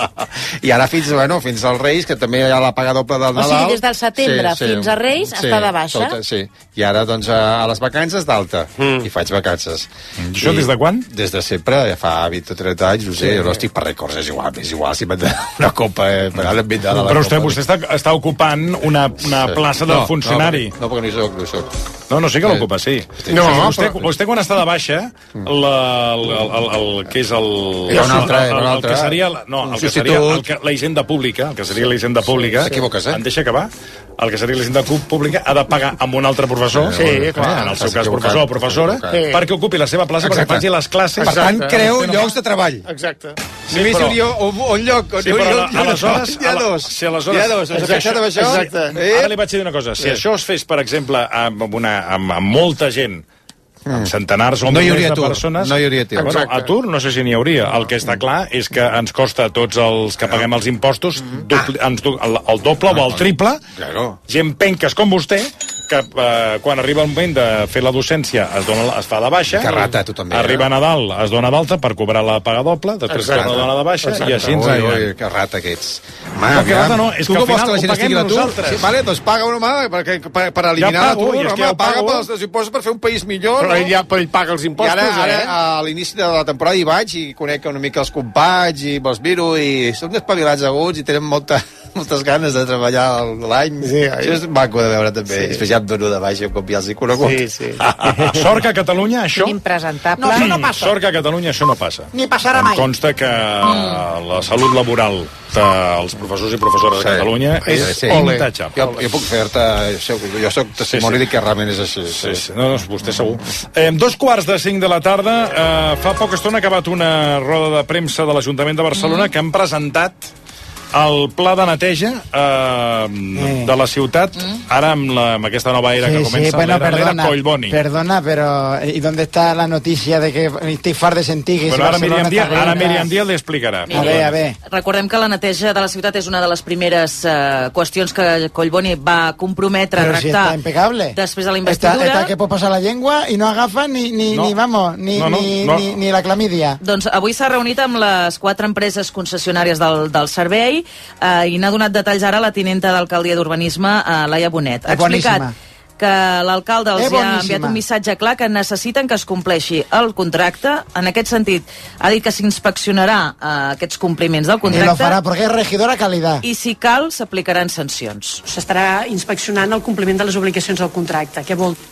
I ara fins, bueno, fins als Reis, que també hi ha la paga doble del O sigui, Nadal. des del setembre fins a Reis està de baixa. Tot, sí, i ara, doncs, a les vacances d'alta. Mm. I faig vacances. I això des de quan? Des de sempre, ja fa vint o trenta anys, no sé, sí. Jo no estic per rècords, és igual, és igual, si m'han de una copa, eh, per ara em ve de la Però vostè, copa. vostè està, està ocupant una, una Sí. plaça de No, funcionari. No, no, perquè no hi soc, no hi soc. No, no, sí que Sí. l'ocupa, sí. No, O sigui, vostè, però- vostè quan està de baixa, la, el, el, el, el, que és el... Hi ha un altre, el, hi ha un el, el altre. que seria, la- no, Un el que seria substitut. el que, la hisenda pública, el que seria la hisenda pública... S'equivoques, eh? Em deixa acabar? El que seria la hisenda pública ha de pagar amb un altre professor, Sí, eh, clar. en el seu Estàs cas equivocat. professor o professora, Sí. perquè ocupi la seva plaça, perquè Exacte. faci les classes... Per tant, Exacte. creu Vostè no llocs de treball. Exacte. Si més però- hi hauria un, un lloc on Sí, hi hauria però un lloc, aleshores- hi ha dos. Si aleshores... Hi ha dos. Us heu pensat en això? Exacte. Eh? Ara li vaig dir una cosa. Si Sí. això es fes, per exemple, amb, una, amb, amb molta gent, amb centenars o No hi milers hauria de atur. persones... No hi hauria atur. Bueno, Exacte. atur no sé si n'hi hauria. El que està clar és que ens costa a tots els que paguem els impostos dupli, ens, du- el, el doble o el triple, Claro. gent penques com vostè, que eh, quan arriba el moment de fer la docència es, dona, es fa de baixa. Que rata, tu també. Arriba eh? Nadal, es dona d'alta per cobrar la paga doble, després es dona de baixa, exacte. I així ens ui, ui, que rata que ets. Ma, no, que rata no, és tu que al final final ho paguem nosaltres. Sí, vale, doncs paga una mà per, per, per eliminar ja pago, l'atur, home, ja paga pago. pels impostos per fer un país millor. Però no? ell, ja, però ell paga els impostos, I ara, ara eh? a l'inici de la temporada hi vaig i conec una mica els companys i me'ls miro i són espavilats aguts i tenen molta, moltes ganes de treballar l'any. Sí, això és maco de veure també. Sí. Després ja em dono de baixa com ja els he conegut. Sí, sí. Sort que a Catalunya això... Impresentable. No, això no passa. Sort que a Catalunya això no passa. Ni passarà mai. Em consta que mm. la salut laboral dels professors i professores sí. de Catalunya és sí. intachable. Jo, jo puc fer-te... Jo soc testimoni sí, sí. que realment és així. Sí, sí. No, no, vostè segur. Eh, dos quarts de cinc de la tarda, eh, fa poca estona ha acabat una roda de premsa de l'Ajuntament de Barcelona mm. que han presentat el pla de neteja eh, eh. de la ciutat, mm. ara amb, la, amb aquesta nova era sí, que comença, sí, bueno, l'era Collboni. Perdona, pero ¿y dónde está la noticia de que estoy far de sentir que bueno, ara Míriam Díaz, ara Míriam Díaz li explicarà. A ver, a ver. Recordem que la neteja de la ciutat és una de les primeres eh, qüestions que Collboni va comprometre pero a si tractar está impecable. després de la investidura. Esta, esta que pot passar la llengua i no agafa ni, ni, no. ni vamos, ni, no, no, ni, no. Ni, ni la clamídia. Doncs avui s'ha reunit amb les quatre empreses concessionàries del, del servei eh, i n'ha donat detalls ara la tinenta d'alcaldia d'urbanisme, eh, Laia Bonet. Ha explicat que l'alcalde els ha enviat un missatge clar que necessiten que es compleixi el contracte. En aquest sentit, ha dit que s'inspeccionarà eh, aquests compliments del contracte. I lo farà perquè és regidora calidad. I si cal, s'aplicaran sancions. S'estarà inspeccionant el compliment de les obligacions del contracte. Què vol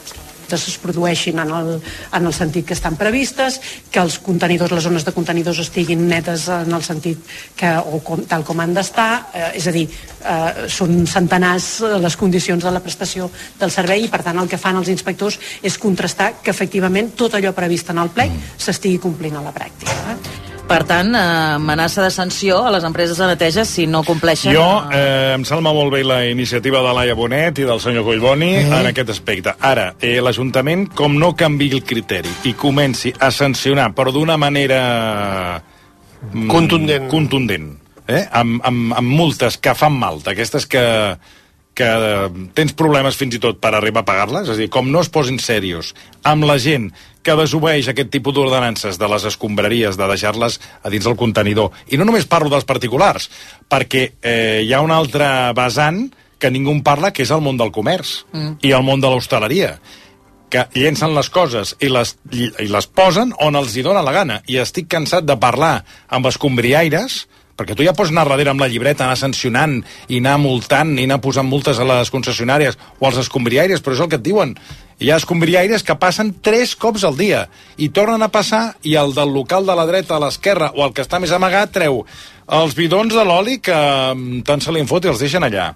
es produeixin en el, en el sentit que estan previstes, que els contenidors, les zones de contenidors estiguin netes en el sentit que, o com, tal com han d'estar, eh, és a dir, eh, són centenars les condicions de la prestació del servei i per tant el que fan els inspectors és contrastar que efectivament tot allò previst en el plec s'estigui complint a la pràctica. Eh? Per tant, eh, amenaça de sanció a les empreses de neteja si no compleixen... Jo, eh, em salma molt bé la iniciativa de Laia Bonet i del senyor Collboni eh. en aquest aspecte. Ara, eh, l'Ajuntament, com no canvi el criteri i comenci a sancionar, però d'una manera... Mm, contundent. Contundent, eh? amb, amb, amb multes que fan mal, d'aquestes que... que tens problemes fins i tot per arribar a pagar-les, és a dir, com no es posin serios amb la gent que desobeeix aquest tipus d'ordenances de les escombraries, de deixar-les a dins del contenidor. I no només parlo dels particulars, perquè eh, hi ha un altre vessant que ningú en parla, que és el món del comerç mm. i el món de l'hostaleria, que llencen les coses i les, i les posen on els hi dona la gana. I estic cansat de parlar amb escombriaires, perquè tu ja pots anar darrere amb la llibreta, anar sancionant i anar multant i anar posant multes a les concessionàries o als escombriaires, però és el que et diuen. Hi ha escombriaires que passen tres cops al dia i tornen a passar i el del local de la dreta a l'esquerra o el que està més amagat treu els bidons de l'oli que tant se li en fot i els deixen allà.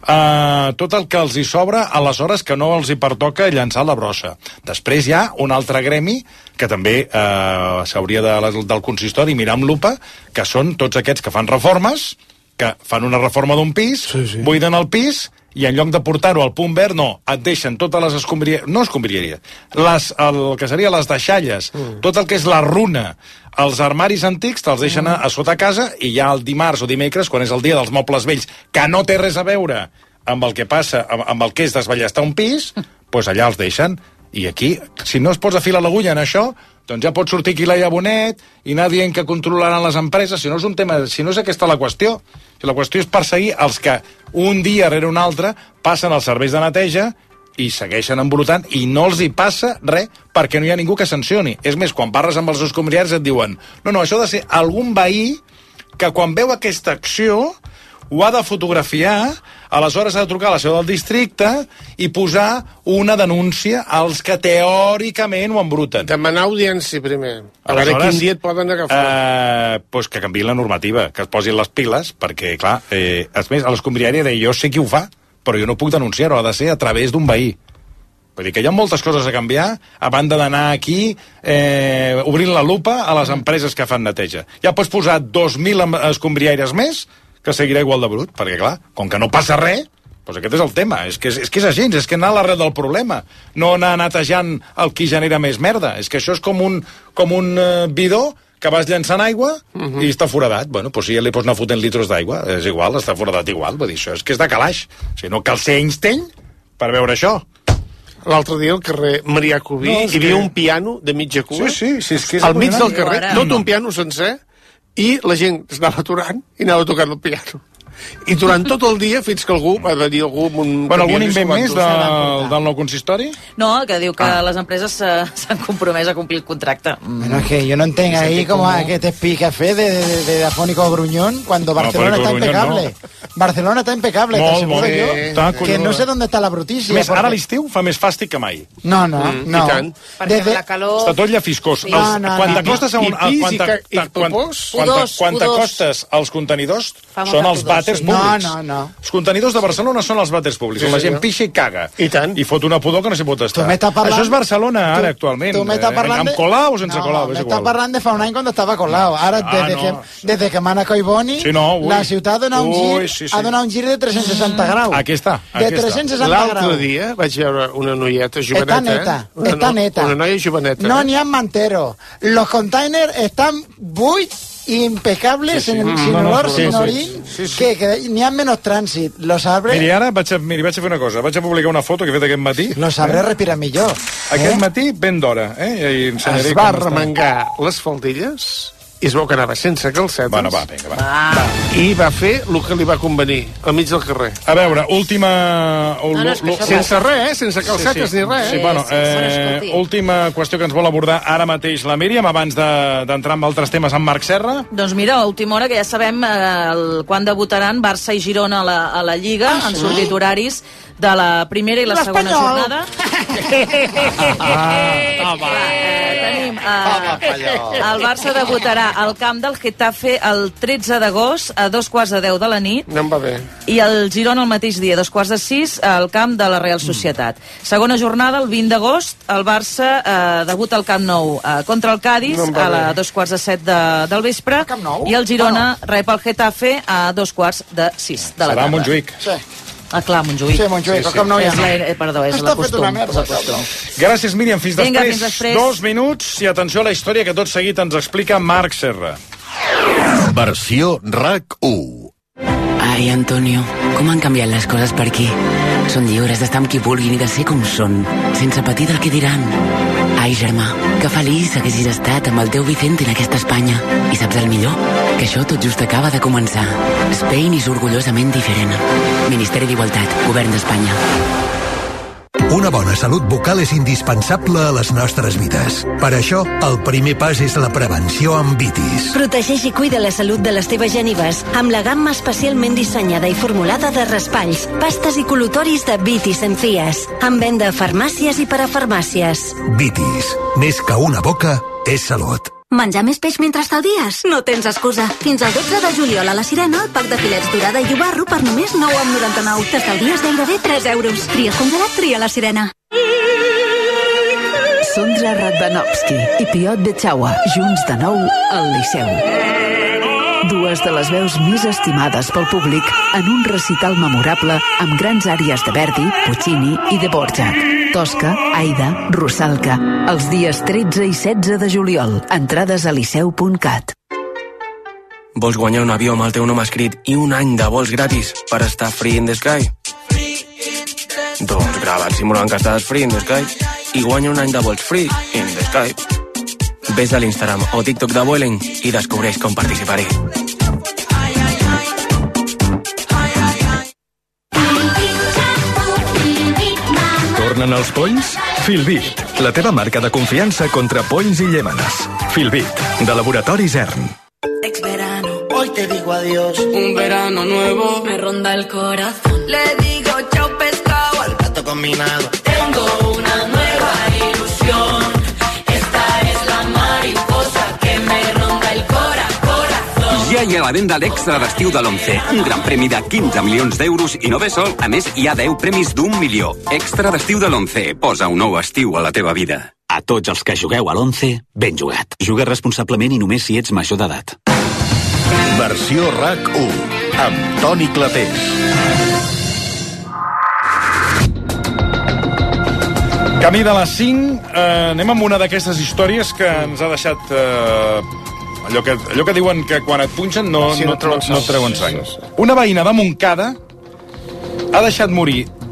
Uh, tot el que els hi sobra a les hores que no els hi pertoca llançar la brossa. Després hi ha un altre gremi que també uh, s'hauria de, del consistori mirar amb lupa, que són tots aquests que fan reformes, que fan una reforma d'un pis, sí, sí. buiden el pis i en lloc de portar-ho al punt verd, no, et deixen totes les escombrieries, no escombrieries, les, el que seria les deixalles, mm. tot el que és la runa, els armaris antics te'ls deixen a, a sota casa i ja el dimarts o dimecres, quan és el dia dels mobles vells, que no té res a veure amb el que passa, amb, amb el que és desballestar un pis, doncs allà els deixen. I aquí, si no es posa fil a l'agulla en això, doncs ja pot sortir aquí Laia Bonet i anar dient que controlaran les empreses, si no és un tema, si no és aquesta la qüestió. Si la qüestió és perseguir els que un dia rere un altre passen els serveis de neteja i segueixen embrutant i no els hi passa res perquè no hi ha ningú que sancioni. És més, quan parles amb els escombriaris et diuen no, no, això ha de ser algun veí que quan veu aquesta acció ho ha de fotografiar, aleshores ha de trucar a la seu del districte i posar una denúncia als que teòricament ho embruten. Demanar audiència primer. A veure quin dia et poden agafar. Eh, pues que canviïn la normativa, que es posin les piles, perquè, clar, eh, és més, a l'escombriària deia, jo sé qui ho fa, però jo no puc denunciar-ho, ha de ser a través d'un veí. Vull dir que hi ha moltes coses a canviar a banda d'anar aquí eh, obrint la lupa a les empreses que fan neteja. Ja pots posar dos mil escombriaires més que seguirà igual de brut, perquè clar, com que no passa res, doncs aquest és el tema, és que és, és, que és així, és que anar a l'arrel del problema, no anar netejant el qui genera més merda, és que això és com un, com un uh, bidó que vas llançant aigua uh -huh. i està foradat. Bueno, doncs si ja li pots anar fotent litres d'aigua, és igual, està foradat igual, vull dir, això és que és de calaix, o sigui, no cal ser Einstein per veure això. L'altre dia al carrer Marià Cubí No, no, és hi havia que- un piano de mitja cua. Sí, sí, sí, és que és al mig del acollonant. carrer, Ara. tot No. un piano sencer, i la gent es anava aturant i anava tocant el piano. I durant tot el dia, fins que algú va venir algú amb un... Bueno, algun camió i invent se'l va més endur. del, del nou consistori? No, que diu que Ah. les empreses s'ha- s'han compromès a complir el contracte. Bueno, es que yo no entiendo ahí como a que te explica Fe de, de, de Afónico Gruñón cuando Barcelona Afónico está Gruñón, impecable. Barcelona está impecable, te Molt, aseguro molt. yo. Està Que collonuda. no sé dónde está la brutícia. Més, ara porque- l'estiu fa més fàstic que mai. No, no, Mm, no. i tant. Perquè Desde- amb la calor... Està tot llafiscós. Sí. Els, No, no, quan no, t'acostes no. a un... I pis, quan i t'a- ca- i t'a- quan- popós. quan Pudors, t'a- quan pudors. t'acostes als contenidors, Fa són molta els pudor, vàters sí. públics. No, no, no. Els contenidors de Barcelona són els vàters públics, Sí, on la senyor. gent pixa i caga. I tant. I fot una pudor que no s'hi pot estar. Tu m'estàs parlant- Això és Barcelona, ara, Tu- actualment. tu m'estàs Eh, parlant amb de- colau o sense no, colau, és m'estàs igual. parlant de fa un any cuando estaba colado. Ahora, Ah, desde, no. que, desde que Mana Coiboni, Sí, no, ui. la ciutat ha donat un Ui, gir, sí, sí. ha donat un gir de tres-cents seixanta graus. Aquí està, aquí de està. tres-cents seixanta L'altre graus. dia vaig veure una noieta joveneta. Està neta, eh? Una, està no- neta. Una noia joveneta. No eh? n'hi ha mantero. Los containers están buits, impecables, Sí, sí. sin, Mm, sin no, no, olor, sí, sin sí, orín, sí, sí. que, que n'hi ha menos trànsit. Los arbres, Miri, ara vaig a, miri, vaig a fer una cosa. Vaig a publicar una foto que he fet aquest matí. los arbres respiran millor. Aquest eh? matí, ben d'hora. Eh? I ensenyaré Es va com està. remengar les faldilles i es veu que anava sense calcetes. Bueno, va, vinga, va. va. I va fer el que li va convenir, al mig del carrer. A veure, última... No, no, és que això Sense res, eh? Sense calcetes sí, sí. ni res. Sí, eh? bueno, sí, bueno, eh, escolti. última qüestió que ens vol abordar ara mateix la Míriam, abans de- d'entrar en altres temes amb Marc Serra. Doncs mira, a última hora, que ja sabem eh, el, quan debutaran Barça i Girona a la, a la Lliga, Ah, han sortit horaris de la primera i la segona L'Espanyol. jornada. Ah, Eh, tenim, eh, el Barça debutarà al camp del Getafe el tretze d'agost a dos quarts de deu de la nit No em va bé. i el Girona el mateix dia, a dos quarts de sis, al camp de la Real Societat. Segona jornada, el vint d'agost, el Barça eh, debuta al Camp Nou eh, contra el Cádiz No em va a la bé. dos quarts de set de, del vespre Camp Nou? i el Girona rep el Getafe a dos quarts de sis de la Serà a tarda. Montjuïc. Sí, Ah, clar, Montjuïc. sí, Montjuïc, Sí, sí. com no hi ha. És la, eh, perdó, és Està la fet costum. una merda, és el costum. Gràcies, Míriam. Fins Vinga, després. fins després. Dos minuts i atenció a la història que tot seguit ens explica Marc Serra. Versió RAC u. Ai, Antonio, com han canviat les coses per aquí. Són lliures d'estar amb qui vulguin i de ser com són, sense patir del que diran. Ai, germà, que feliç haguessis estat amb el teu Vicente en aquesta Espanya. I saps el millor? Que això tot just acaba de començar. Spain és orgullosament diferent. Ministeri d'Igualtat, Govern d'Espanya. Una bona salut bucal és indispensable a les nostres vides. Per això, el primer pas és la prevenció amb Vitis. Protegeix i cuida la salut de les teves genives amb la gamma especialment dissenyada i formulada de raspalls, pastes i col·lutoris de Vitis Encias, amb venda a farmàcies i parafarmàcies. Vitis. Més que una boca, és salut. Menjar més peix mentre estalvies? No tens excusa. Fins al dotze de juliol a la Sirena, el pack de filets dorada i llobarro per només nou coma noranta-nou. T'estalvies gairebé tres euros. Tries congelat, tria la Sirena. Sondra Radvanovski i Piotr Bechauer, junts de nou al Liceu. Dues de les veus més estimades pel públic en un recital memorable amb grans àries de Verdi, Puccini i de Dvořák. Tosca, Aida, Rusalka, els dies tretze i setze de juliol. Entrades a liceu punt cat. Vols guanyar un avió amb el teu nom escrit i un any de vols gratis per estar free in the sky? Doncs grava't simulant que estàs free in the sky i guanya un any de vols free in the sky. Ves a l'Instagram o TikTok de Vueling i descobreix com participar-hi. Tornen els polls? Filbit, la teva marca de confiança contra polls i llémenes. Filbit, de Laboratori Zern. Ex verano, hoy te digo adiós. Un verano nuevo me ronda el corazón. Le digo chao pescado al plato combinado. Tengo una nueva ilusión. Esta es la mariposa que me ronda el cora, corazón. Ja hi ha a la venda l'extra d'estiu de l'Once. Un gran premi de quinze milions d'euros i no ve sol. A més, hi ha deu premis d'un milió. Extra d'estiu de l'Once. Posa un nou estiu a la teva vida. A tots els que jugueu a l'Once, ben jugat. Juga responsablement i només si ets major d'edat. Versió RAC u, amb Toni Clapés. Camí de les cinc, eh, anem amb una d'aquestes històries que ens ha deixat... Eh, allò, que, allò que diuen que quan et punxen no, Sí, no, no treuen no, no sang. treuen sang. Sí, sí. Una veïna de Montcada ha deixat morir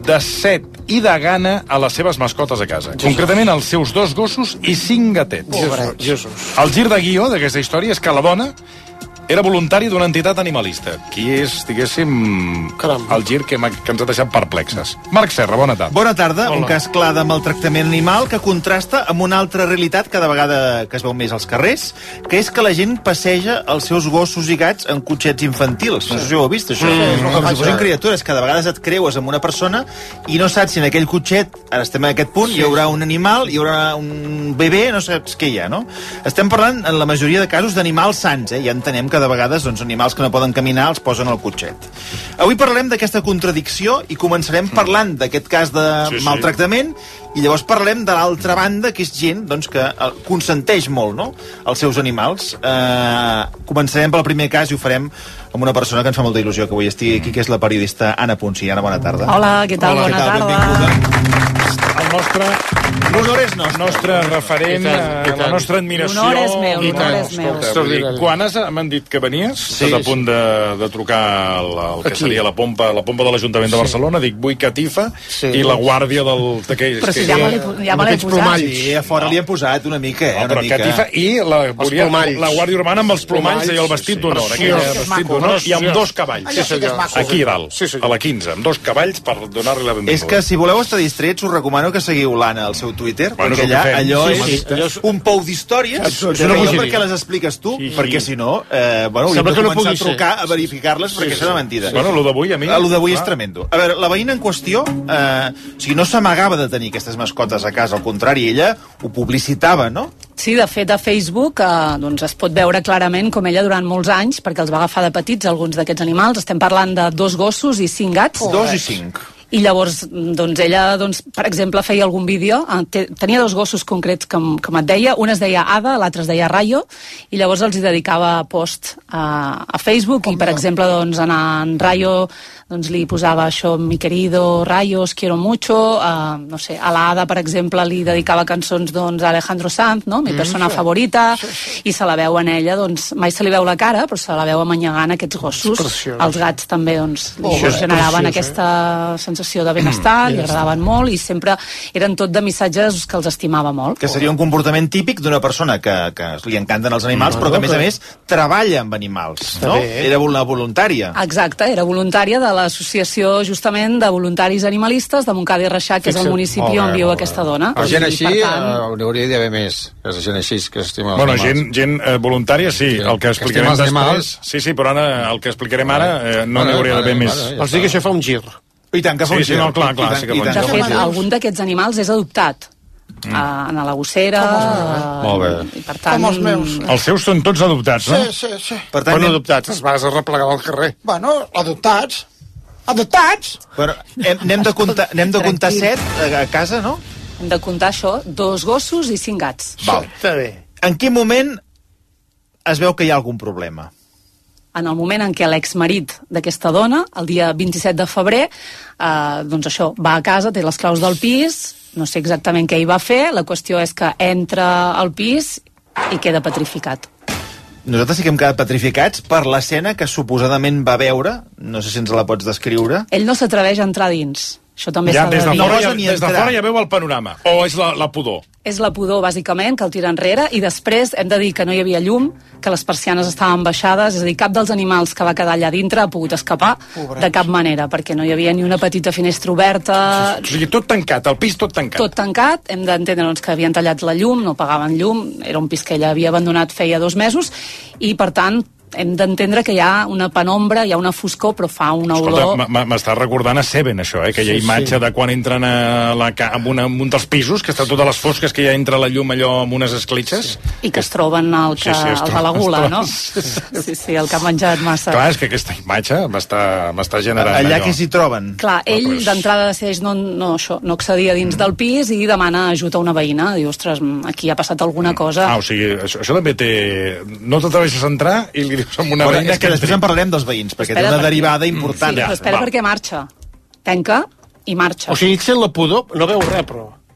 de set i de gana a les seves mascotes a casa. Jesus. Concretament, els seus dos gossos i cinc gatets. Jesus. Jesus. El gir de guió d'aquesta història és que la dona era voluntari d'una entitat animalista. Qui és, diguéssim, Caramba. el gir que, que ens ha deixat perplexes. Marc Serra, bona tarda. Bona tarda. Hola. Un cas clar de maltractament animal que contrasta amb una altra realitat cada vegada que es veu més als carrers, que és que la gent passeja els seus gossos i gats en cotxets infantils. No sé si ho heu vist, això. Mm. Com si fossin criatures, que de vegades et creues amb una persona i no saps si en aquell cotxet, ara estem en aquest punt, sí. hi haurà un animal, hi haurà un bebè, no saps què hi ha, no? Estem parlant, en la majoria de casos, d'animals sants, eh? Ja entenem que de vegades doncs, animals que no poden caminar els posen al cotxet. Avui parlem d'aquesta contradicció i començarem parlant d'aquest cas de sí, sí. maltractament i llavors parlem de l'altra banda, que és gent doncs, que consenteix molt, no?, els seus animals. Eh, començarem pel primer cas i ho farem amb una persona que ens fa molta il·lusió que avui estigui aquí, que és la periodista Anna Punsi. Anna, bona tarda. Hola, què tal? Hola, bona què tal? tarda. Benvinguda. El nostre... L'honor és nostre. nostre referent, tant, la nostra admiració. L'honor és meu, l'honor és meu. Escolta, quan has, m'han dit que venies, sí, estàs a punt de, de trucar el, el que Aquí. seria la pompa, la pompa de l'Ajuntament de sí. Barcelona, dic, vull catifa, sí. i la guàrdia del... Però si ja me l'he ja me posat. Sí, a fora no. li hem posat una mica, eh? No, però una mica. catifa i la, volia, la Guàrdia Urbana amb els plomalls i el vestit d'honor. Sí, vestit d'honor i amb dos cavalls. Sí, sí, aquí dalt, sí, sí. a la quinze, amb dos cavalls per donar-li la benvinguda. És que si voleu estar distrets, us recomano que seguiu l'Anna al seu Twitter, bueno, perquè allà allò sí, és, sí, és un pou d'històries, no perquè les expliques tu, sí, sí. perquè si no, eh, bueno, hauríem de començar no a trucar ser. a verificar-les, perquè sí, sí. és una mentida. Bueno, lo d'avui a mi... Lo d'avui és tremendo. A veure, la veïna en qüestió, eh, o sigui, no s'amagava de tenir aquestes mascotes a casa, al contrari, ella ho publicitava, no? Sí, de fet, a Facebook eh, doncs es pot veure clarament com ella durant molts anys, perquè els va agafar de petits, alguns d'aquests animals, estem parlant de dos gossos i cinc gats. Oh, dos i cinc. I llavors, doncs, ella, doncs, per exemple, feia algun vídeo, tenia dos gossos concrets, com, com et deia, un es deia Ada, l'altre es deia Rayo, i llavors els hi dedicava post a, a Facebook, com i per no? exemple, doncs, en, en Rayo doncs li posava això, mi querido Rayo, os quiero mucho, uh, no sé, a la Ada, per exemple, li dedicava cançons, doncs, a Alejandro Sanz, no?, mi persona mm, sí. favorita, sí, sí. i se la veu en ella, doncs, mai se li veu la cara, però se la veu amanyegant aquests gossos. Els gats també, doncs, oh, li generaven aquesta sensació de benestar, mm, li agradaven molt, i sempre eren tot de missatges que els estimava molt. Que seria un comportament típic d'una persona que, que li encanten els animals, no, però que, a més a més, treballa amb animals, no? Era una voluntària. Exacte, era voluntària de l'associació, justament, de voluntaris animalistes de Montcada i Reixac, que és el municipi on viu aquesta dona. Però gent així, n'hi hauria d'haver més. És gent així que s'estima els bueno, animals. Gent, gent eh, voluntària, sí. El que explicarem després... Sí, sí, però ara, el que explicarem ara eh, no n'hi hauria d'haver més. Els dic que això fa un gir. I tant, que fa un gir. Sí, no, clar, clar, sí que fa un gir. De fet, algun d'aquests animals és adoptat. Mm. A, a la gossera, uh, molt bé. I per tant... Com els meus. Els seus són tots adoptats, no? Sí, sí, sí. Per tant, bueno, adoptats, es vas a replegar al carrer. Bueno, adoptats. Adoptats! Bueno, hem, n'hem de comptar, n'hem de comptar set a casa, no? Hem de comptar això, dos gossos i cinc gats. Val. Està bé. En quin moment es veu que hi ha algun problema? En el moment en què l'exmarit d'aquesta dona, el dia vint-i-set de febrer, eh, doncs això, va a casa, té les claus del pis, no sé exactament què hi va fer, la qüestió és que entra al pis i queda petrificat. Nosaltres sí que hem quedat petrificats per l'escena que suposadament va veure, no sé si ens la pots descriure. Ell no s'atreveix a entrar dins. Això també ja, s'ha de des de dir. Fora ja, des de fora ja veu el panorama. O és la, la pudor? És la pudor, bàsicament, que el tira enrere, i després hem de dir que no hi havia llum, que les persianes estaven baixades, és a dir, cap dels animals que va quedar allà dintre ha pogut escapar Pobrets. de cap manera, perquè no hi havia ni una petita finestra oberta... O sigui, tot tancat, el pis tot tancat. Tot tancat, hem d'entendre doncs, que havien tallat la llum, no pagaven llum, era un pis que ella havia abandonat feia dos mesos, i per tant hem d'entendre que hi ha una penombra, hi ha una foscor, però fa una olor... Escolta, m'està recordant a Seven, això, eh? Aquella sí, imatge sí. de quan entren a la, a una, un dels pisos, que està totes les fosques, que ja entra la llum allò amb unes escletxes. Sí. I que es troben el que, sí, sí, el de la gula, no? Sí, sí, el que ha menjat massa. Clar, és que aquesta imatge m'està generant allà allò. Allà què s'hi troben? Clar, ell ah, pues... d'entrada decideix no, no, això, no accedir a dins mm. del pis i demana ajuda a una veïna. Diu, ostres, aquí ha passat alguna cosa. Ah, o sigui, això, això també té... No t'atreveixes a entrar i li dius amb una Però veïna... És que després en parlarem dels veïns, perquè espera té una derivada important. Sí, però espera Va. perquè marxa. Tanca i marxa. O sigui, sent la pudor, no veu res, però...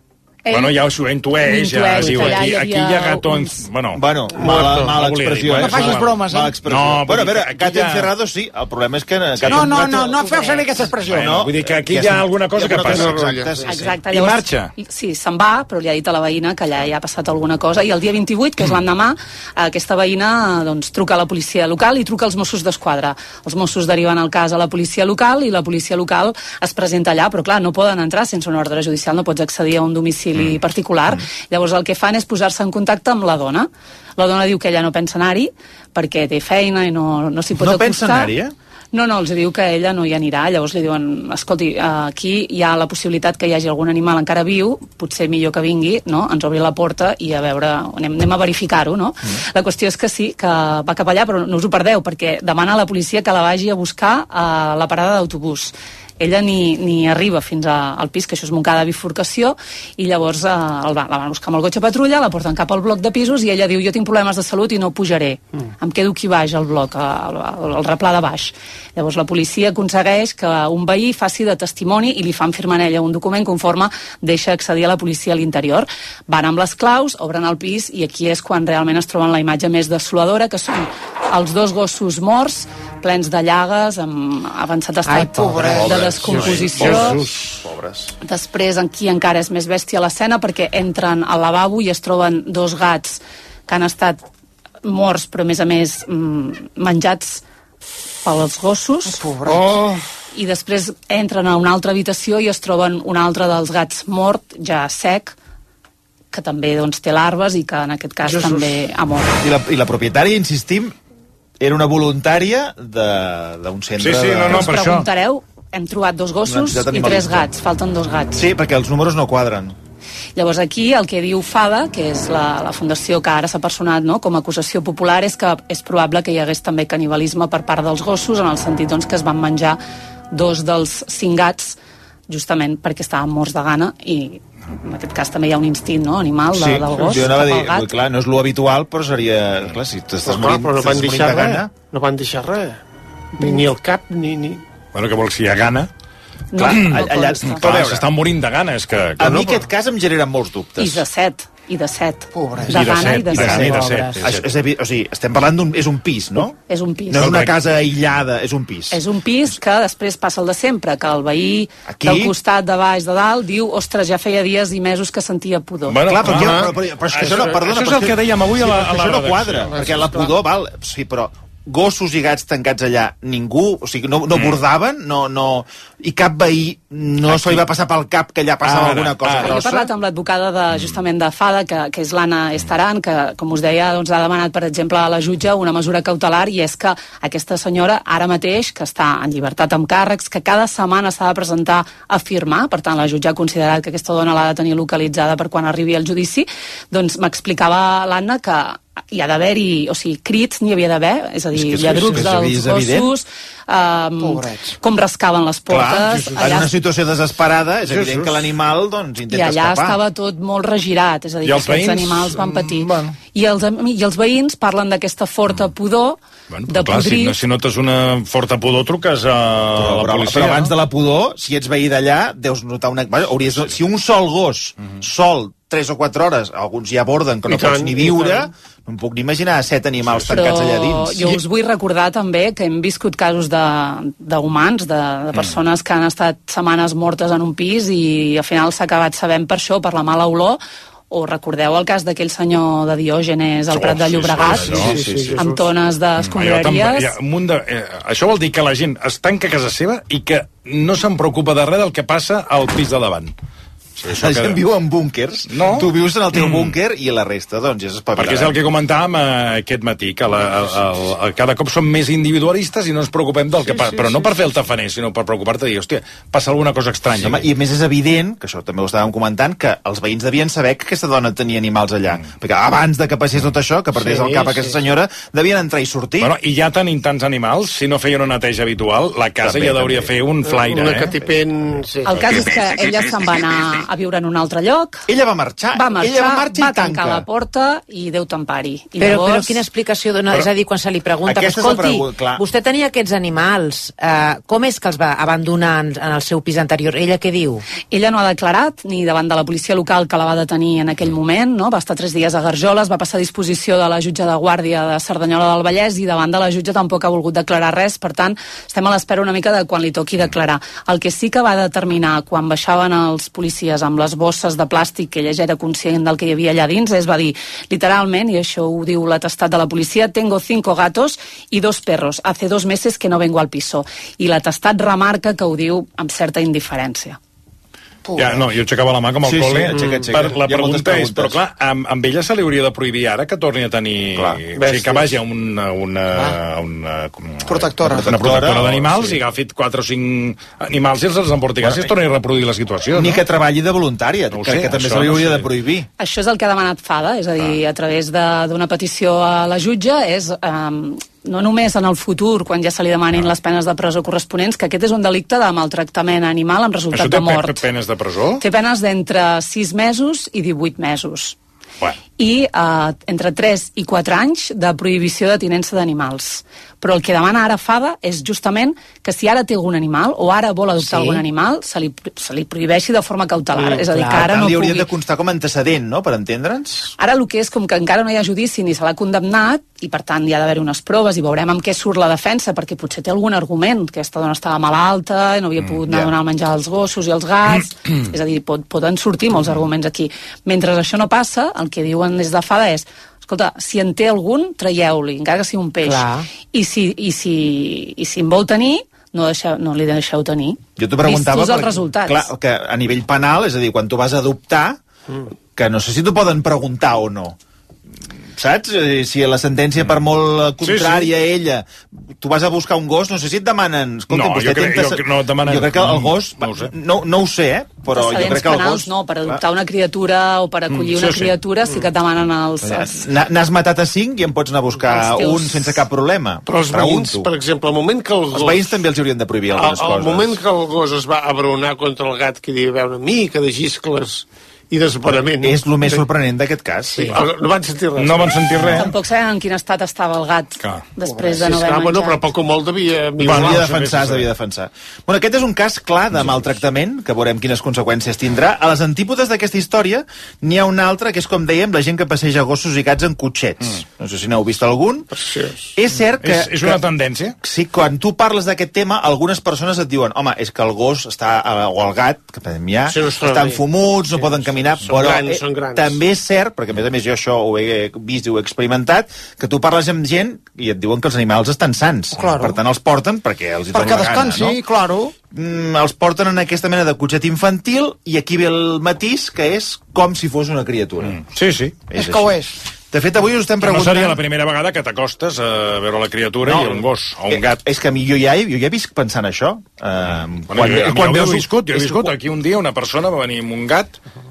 Ell... Bueno, ja ho intueix, ja diu, aquí, aquí hi ha gatons... Bueno, bueno mala, mala expressió. No facis bromes, eh? Mala expressió. No, bueno, a veure, gato ha... encerrado sí, el problema és que... Sí. No, no, no, no feu servir aquesta expressió. Bueno, vull dir que aquí hi ha alguna cosa que passa. Exacte, sí, Exacte. I Llavors, marxa. Sí, se'n va, però li ha dit a la veïna que allà hi ha passat alguna cosa, i el dia vint-i-vuit, que és l'endemà, aquesta veïna doncs, truca a la policia local i truca als Mossos d'Esquadra. Els Mossos deriven el cas a la policia local i la policia local es presenta allà, però clar, no poden entrar sense una ordre judicial, no pots accedir a un domicili mm. particular. Mm. Llavors el que fan és posar-se en contacte amb la dona. La dona diu que ella no pensa anar-hi perquè té feina i no, no s'hi pot no acostar. No pensa anar-hi, eh? No, no, els diu que ella no hi anirà. Llavors li diuen, escolti, aquí hi ha la possibilitat que hi hagi algun animal encara viu, potser millor que vingui, no? Ens obri la porta i a veure, anem, anem a verificar-ho, no? Mm. La qüestió és que sí, que va cap allà, però no us ho perdeu, perquè demana a la policia que la vagi a buscar a la parada d'autobús. Ella ni, ni arriba fins a, al pis, que això és Montcada Bifurcació, i llavors eh, el va, la van buscar amb el cotxe patrulla, la porten cap al bloc de pisos i ella diu, jo tinc problemes de salut i no pujaré, mm. em quedo aquí baix al bloc, al, al, al replà de baix. Llavors la policia aconsegueix que un veí faci de testimoni i li fan firmar en ella un document conforme deixa accedir a la policia a l'interior. Van amb les claus, obren el pis i aquí és quan realment es troben la imatge més desoladora, que són els dos gossos morts, plens de llagues, amb avançat estat Ai, de descomposició. Pobres. Després, aquí encara és més bèstia l'escena, perquè entren al lavabo i es troben dos gats que han estat morts, però a més a més menjats pels gossos. Oh. I després entren a una altra habitació i es troben un altre dels gats mort, ja sec, que també doncs, té larves i que en aquest cas Jesús. també ha mort. I la, i la propietària, insistim, era una voluntària d'un centre... Sí, sí, no, no, Us per això. preguntareu, hem trobat dos gossos i tres gats, falten dos gats. Sí, perquè els números no quadren. Llavors aquí el que diu FADA, que és la, la fundació que ara s'ha personat, no?, com a acusació popular, és que és probable que hi hagués també canibalisme per part dels gossos, en el sentit doncs, que es van menjar dos dels cinc gats justament perquè estaven morts de gana i en aquest cas també hi ha un instint, no?, animal de, sí, del gos jo cap a al dir, gat. clar, no és lo habitual, però seria... Clar, si t'estàs morint, però no van morint deixar de gana... res. No van deixar res. Ni, ni el cap, ni... ni... Bueno, que vols, si hi ha gana... No, clar, no allà, clar, s'estan morint de gana, és que... A no, mi aquest cas em genera molts dubtes. I de set, i de set. Pobres. De gana i de set. I de set. Això, és, evi- o sigui, estem parlant d'un... És un pis, no? És un pis. No és una casa aïllada, és un pis. És un pis que després passa el de sempre, que el veí Aquí? del costat, de baix, de dalt, diu, ostres, ja feia dies i mesos que sentia pudor. Bueno, clar, perquè, ah, però, però, però és que això, no, perdona, això és però el que dèiem avui sí, a la, a això la no redacció. quadra, perquè la pudor, val, sí, però gossos i gats tancats allà, ningú, o sigui, no, no bordaven, no, no, i cap veí no se li va passar pel cap que allà passava Ara, alguna cosa ara. Jo he grossa. parlat amb l'advocada de, justament de FADA, que, que és l'Anna Estaran, que, com us deia, doncs, ha demanat, per exemple, a la jutge una mesura cautelar, i és que aquesta senyora, ara mateix, que està en llibertat amb càrrecs, que cada setmana s'ha de presentar a firmar, per tant, la jutge ha considerat que aquesta dona l'ha de tenir localitzada per quan arribi al judici, doncs m'explicava l'Anna que hi ha d'haver-hi, o sigui, crits n'hi havia d'haver, és a dir, És que és- lladrucs és dels evident. gossos, um, Pobrets. com rascaven les portes, Clar, en una situació desesperada, és evident Jesús. que l'animal doncs, i intenta allà escapar. estava tot molt regirat, és a dir, I que els aquests veïns? animals van patir. Mm, bueno. I, els, am- I els veïns parlen d'aquesta forta pudor, Bueno, de clar, si, podrir... no, si notes una forta pudor, truques a Però, la però, policia. però abans de la pudor, si ets veí d'allà, deus notar una... Vaja, hauries, si un sol gos, sol, tres o quatre hores, alguns ja aborden que no I tant, pots ni i viure, tant. no em puc ni imaginar set animals Però tancats allà dins. jo us vull recordar també que hem viscut casos de- d'humans, de, de, de persones que han estat setmanes mortes en un pis i al final s'ha acabat sabent per això, per la mala olor. O recordeu el cas d'aquell senyor de Diògenes al Oh, Prat de sí, Llobregat, sí, sí, sí, sí, amb tones Allò d'escombraries. tampoc- hi ha un munt de, eh, això vol dir que la gent es tanca a casa seva i que no se'n preocupa de res del que passa al pis de davant. Sí, La gent viu en búnkers, No. tu vius en el teu búnquer i la resta, doncs, ja s'espavilarà. Perquè és el que comentàvem eh, aquest matí, que la, el, el, el, cada cop som més individualistes i no ens preocupem del que passa. sí, Però no sí, per fer el tafaner, sinó per preocupar-te i dir, hòstia, passa alguna cosa estranya. Home, I a més és evident, que això també ho estàvem comentant, que els veïns devien saber que aquesta dona tenia animals allà. Mm. Perquè abans de que passés tot això, que perdés Sí, el cap sí. aquesta senyora, devien entrar i sortir. Bueno, i ja tenint tants animals, si no feien una neteja habitual, la casa També, ja hauria també. fer un flaire, Una eh? catipent... Sí. El cas és que ella se'n va anar a viure en un altre lloc. Ella va marxar. Va marxar, Ella va marxar va i tanca. tancar la porta i Déu t'empari. I Però, llavors... però quina explicació dona? Però- És a dir, quan se li pregunta, Aquesta és la escolti, pregunta, clar. vostè tenia aquests animals, eh, com és que els va abandonar en, en el seu pis anterior? Ella què diu? Ella no ha declarat ni davant de la policia local que la va detenir en aquell moment, no? Va estar tres dies a Garjoles, va passar a disposició de la jutge de guàrdia de Cerdanyola del Vallès i davant de la jutge tampoc ha volgut declarar res, per tant, estem a l'espera una mica de quan li toqui declarar. El que sí que va determinar quan baixaven els policies amb les bosses de plàstic, que ella ja era conscient del que hi havia allà dins, és va dir, literalment, i això ho diu l'atestat de la policia, tengo cinco gatos y dos perros, hace dos meses que no vengo al piso. I l'atestat remarca que ho diu amb certa indiferència. Ja, no, jo aixecava la mà com el Sí, sí, col·le. aixeca, aixeca. Per, la Hi ha moltes pregunta és, preguntes. però clar, amb, amb ella se li hauria de prohibir ara que torni a tenir... Clar. O sigui, que vagi a una... una, una, una Protectora. Una protectora o- d'animals sí. i agafi quatre o cinc animals i els els emporti a casa i es torni a reproduir la situació, Ni no? que treballi de voluntària, No ho que, sé, que també això se li no hauria sé. de prohibir. Això és el que ha demanat FADA, és a dir, a través de- d'una petició a la jutge, és eh, no només en el futur, quan ja se li demanin les penes de presó corresponents, que aquest és un delicte de maltractament animal amb resultat Això té de mort. pe- penes de presó? Té penes d'entre sis mesos i divuit mesos. Bueno. I eh, entre tres i quatre anys de prohibició de tinença d'animals. Però el que demana ara FADA és justament que si ara té algun animal o ara vol adoptar Sí. algun animal, se li, se li prohibeixi de forma cautelar. Mm, és a dir, clar. que ara Per tant, no li hauria pugui... de constar com a antecedent, no?, per entendre'ns. Ara el que és com que encara no hi ha judici ni se l'ha condemnat i per tant hi ha d'haver unes proves i veurem amb què surt la defensa, perquè potser té algun argument, que aquesta dona estava malalta, no havia pogut anar ja. a donar el menjar als gossos i als gats, és a dir, pot, poden sortir molts arguments aquí. Mentre això no passa, el que diuen des de FADA és escolta, si en té algun, traieu-li, encara que sigui un peix. Clar. I si, i, si, I si en vol tenir, no, deixeu, no li deixeu tenir. Jo t'ho preguntava... Vistos els perquè, resultats. Clar, que a nivell penal, és a dir, quan tu vas a adoptar, que no sé si t'ho poden preguntar o no. Saps? Eh, Si la sentència per molt contrària a ella, tu vas a buscar un gos, no sé si et demanen... Escolta, No, vostè jo crec- té jo crec- no et demanen- Jo crec que el gos... No ho sé. No, no ho sé, eh? Però jo Precedents crec que el penals, gos... no, per adoptar una criatura o per acollir Mm, sí, una sí. criatura sí que et demanen els... els... N'ha- N'has matat a cinc i en pots anar a buscar Els teus- un sense cap problema. Però els veïns, Pregunto. per exemple, al moment que el gos... Els veïns també els haurien de prohibir Al, algunes al coses. moment que el gos es va abronar contra el gat, que hi havia una mica de xiscles i desesperament... És el més sorprenent d'aquest cas. Sí. No, no van sentir res. No van sentir res. Tampoc sabem en quin estat estava el gat Clar. després de Sí, no haver esclar, bueno, menjat. però poc o molt devia... Bueno, havia de defensar, sí, es sí. devia defensar. Bueno, aquest és un cas clar de maltractament, que veurem quines conseqüències tindrà. A les antípodes d'aquesta història n'hi ha una altra, que és, com dèiem, la gent que passeja gossos i gats en cotxets. Mm. No sé si n'heu vist algun. Preciós. És cert que... És, és una que, tendència? Sí, quan tu parles d'aquest tema, algunes persones et diuen home, és que el gos està, eh, o el gat, que podem ja, Sí, no es troba estan bé. fumuts, no poden caminar, són però grans, eh, són grans. també és cert, perquè a més a més jo això ho he vist i ho he experimentat, que tu parles amb gent i et diuen que els animals estan sants. Claro. Per tant, els porten perquè els hi Perquè dona la gana, descansi, no? claro. Mm, els porten en aquesta mena de cotxet infantil i aquí ve el matís, que és com si fos una criatura. Mm. Sí, sí. És que ho és. De fet, avui us estem Que no preguntant... seria la primera vegada que t'acostes a veure la criatura i un gos o un gat. És que a mi jo ja, he- jo ja he vist pensant això. Uh, Bueno, quan, jo, quan jo ho he viscut, jo he viscut. Aquí un dia una persona va venir amb un gat...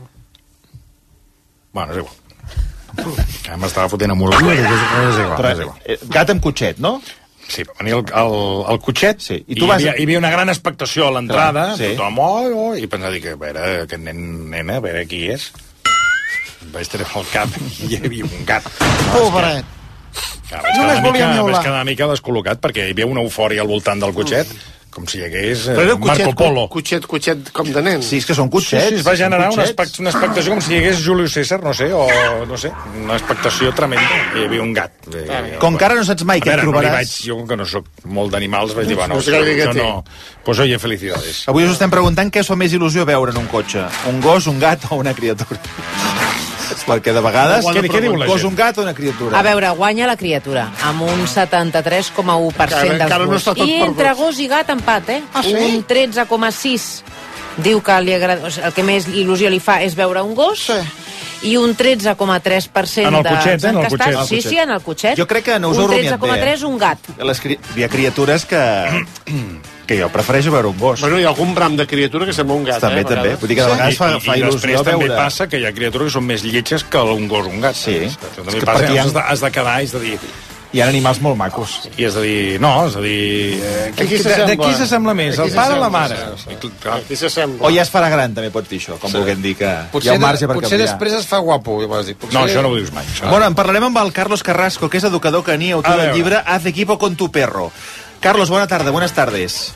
Bueno, és igual. Que m'estava fotent amb un gat. És igual, Però, és igual. eh, gat amb cotxet, no? Sí, va venir el, el, el cotxet sí. I i, tu hi, vas- havia, hi havia una gran expectació a l'entrada, Clar, sí. tothom, oi, oi, i pensava, dic, a veure, aquest nen, nena, a veure qui és. Vaig treure el cap i hi havia un gat. Pobret. Ja, vaig Només quedar una volia mica, miaular. vaig quedar una mica descol·locat perquè hi havia una eufòria al voltant del cotxet, com si hi hagués eh, Però era un Marco cotxet, Polo. cotxet, cotxet com de nen. Sí, és que són Sí, cotxets. sí, es va són generar una, cotxets. expect una expectació com si hi hagués Julius César, no sé, o no sé, una expectació tremenda. Hi havia un gat. Eh, Com que ara no saps mai a què et veure, no li trobaràs. vaig, jo com que no sóc molt d'animals, vaig dir, bueno, No sé gaire què jo té. no... Pues oye, felicidades. Avui us estem preguntant què us fa més il·lusió veure en un cotxe. Un gos, un gat o una criatura? Perquè de vegades... Què- què diu la un gos, gent? un gat o una criatura? A veure, guanya la criatura, amb un setanta-tres coma u per cent Encara- dels encara no vots. està tot I perdut. entre gos i gat, empat, eh? Ah, sí? Un tretze coma sis diu que li agrada, o sigui, el que més il·lusió li fa és veure un gos, Sí. i un tretze coma tres per cent En el dels cotxet, eh, en el encastats- cotxet. Sí, sí, en el cotxet. Jo crec que no us heu Un rumiat tretze coma tres, bé, eh? un gat. Les cri... Hi ha criatures que... que jo prefereixo veure un gos. Bueno, hi ha algun bram de criatura que sembla un gat, També, eh? a també. vegades. Vull dir que de vegades fa, I, fa i il·lusió després també veure... passa que hi ha criatures que són més lletges que un gos o un gat. Sí. Això també És que passa, perquè hi ha- has, de, has de quedar, has de dir... Hi ha animals molt macos. I és a dir, no, és a dir... Eh, de, de, de qui s'assembla més? El pare o la mare? Qui s'assembla? O ja es farà gran, també pots dir això, com sí. vulguem dir que potser hi ha un marge per potser canviar. Potser després es fa guapo, ja vas dir. Potser... No, això no ho dius mai. Això. Bueno, en parlarem amb el Carlos Carrasco, que és educador caní, autor del llibre Haz equipo con tu perro. Carlos, buena tarde, buenas tardes.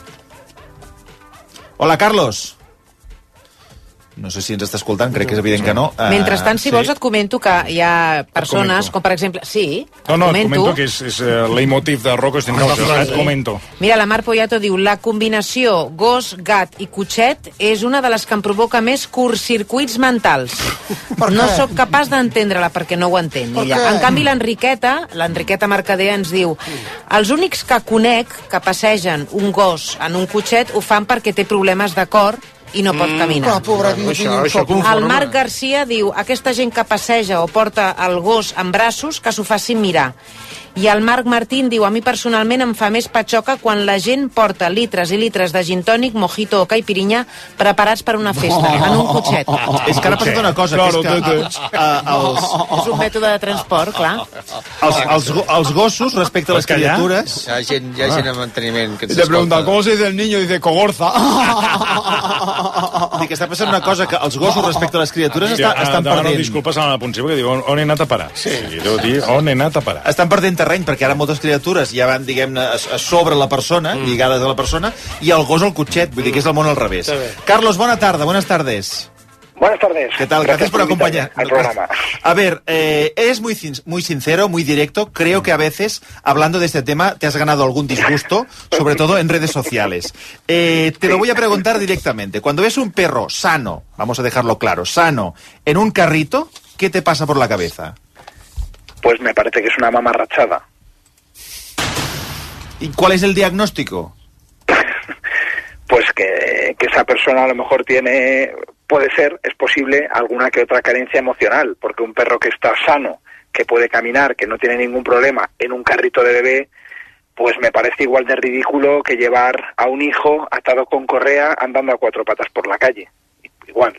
Hola, Carlos. No sé si ens està escoltant, crec que és evident que no. Uh, Mentrestant, si sí. vols, et comento que hi ha persones, com per exemple... Sí, no, no, et comento, comento que és, és uh, leitmotiv de Rocco Steinhauser. No, et comento. Mira, la Mar Poyato diu la combinació gos, gat i cotxet és una de les que em provoca més curtcircuits mentals. No sóc capaç d'entendre-la perquè no ho entén. Ella. En canvi, l'Enriqueta, l'Enriqueta Mercader ens diu els únics que conec que passegen un gos en un cotxet ho fan perquè té problemes de cor i no pot caminar. Mm, pobret, no això, això el Marc Garcia diu aquesta gent que passeja o porta el gos en braços que s'ho facin mirar. I el Marc Martín diu a mi personalment em fa més patxoca quan la gent porta litres i litres de gin tònic, mojito o caipirinha preparats per una festa, en un cotxet. És que ara ha passat una cosa, claro, que és que els, els... és un mètode de transport, clar. Els, els, els gossos, respecte a les criatures... Hi ha gent, hi ha gent en manteniment que ens escolta. Le pregunta, ¿cómo se dice el niño? Dice, cogorza. I que està passant una cosa, que els gossos respecte a les criatures està, estan perdent... No, disculpes a la Ponceba, que diu, on, on he anat a parar? Sí. sí deu dir, on he anat a parar? Estan perdent terreny, perquè ara moltes criatures ja van, diguem-ne, a, a sobre la persona, mm. lligades a la persona, i el gos al cotxet, vull dir que és el món al revés. Carlos, buena tarde, buenas tardes. Buenas tardes. ¿Qué tal? Gracias, Gracias por acompañar al programa. A ver, eh, eres muy, muy sincero, muy directo. Creo que a veces, hablando de este tema, te has ganado algún disgusto, sobre todo en redes sociales. Eh, te lo voy a preguntar directamente. Cuando ves un perro sano, vamos a dejarlo claro, sano, en un carrito, ¿qué te pasa por la cabeza? Pues me parece que es una mamarrachada. ¿Y cuál es el diagnóstico? Pues que, que esa persona a lo mejor tiene, puede ser, es posible, alguna que otra carencia emocional, porque un perro que está sano, que puede caminar, que no tiene ningún problema en un carrito de bebé, pues me parece igual de ridículo que llevar a un hijo atado con correa andando a cuatro patas por la calle. Igual.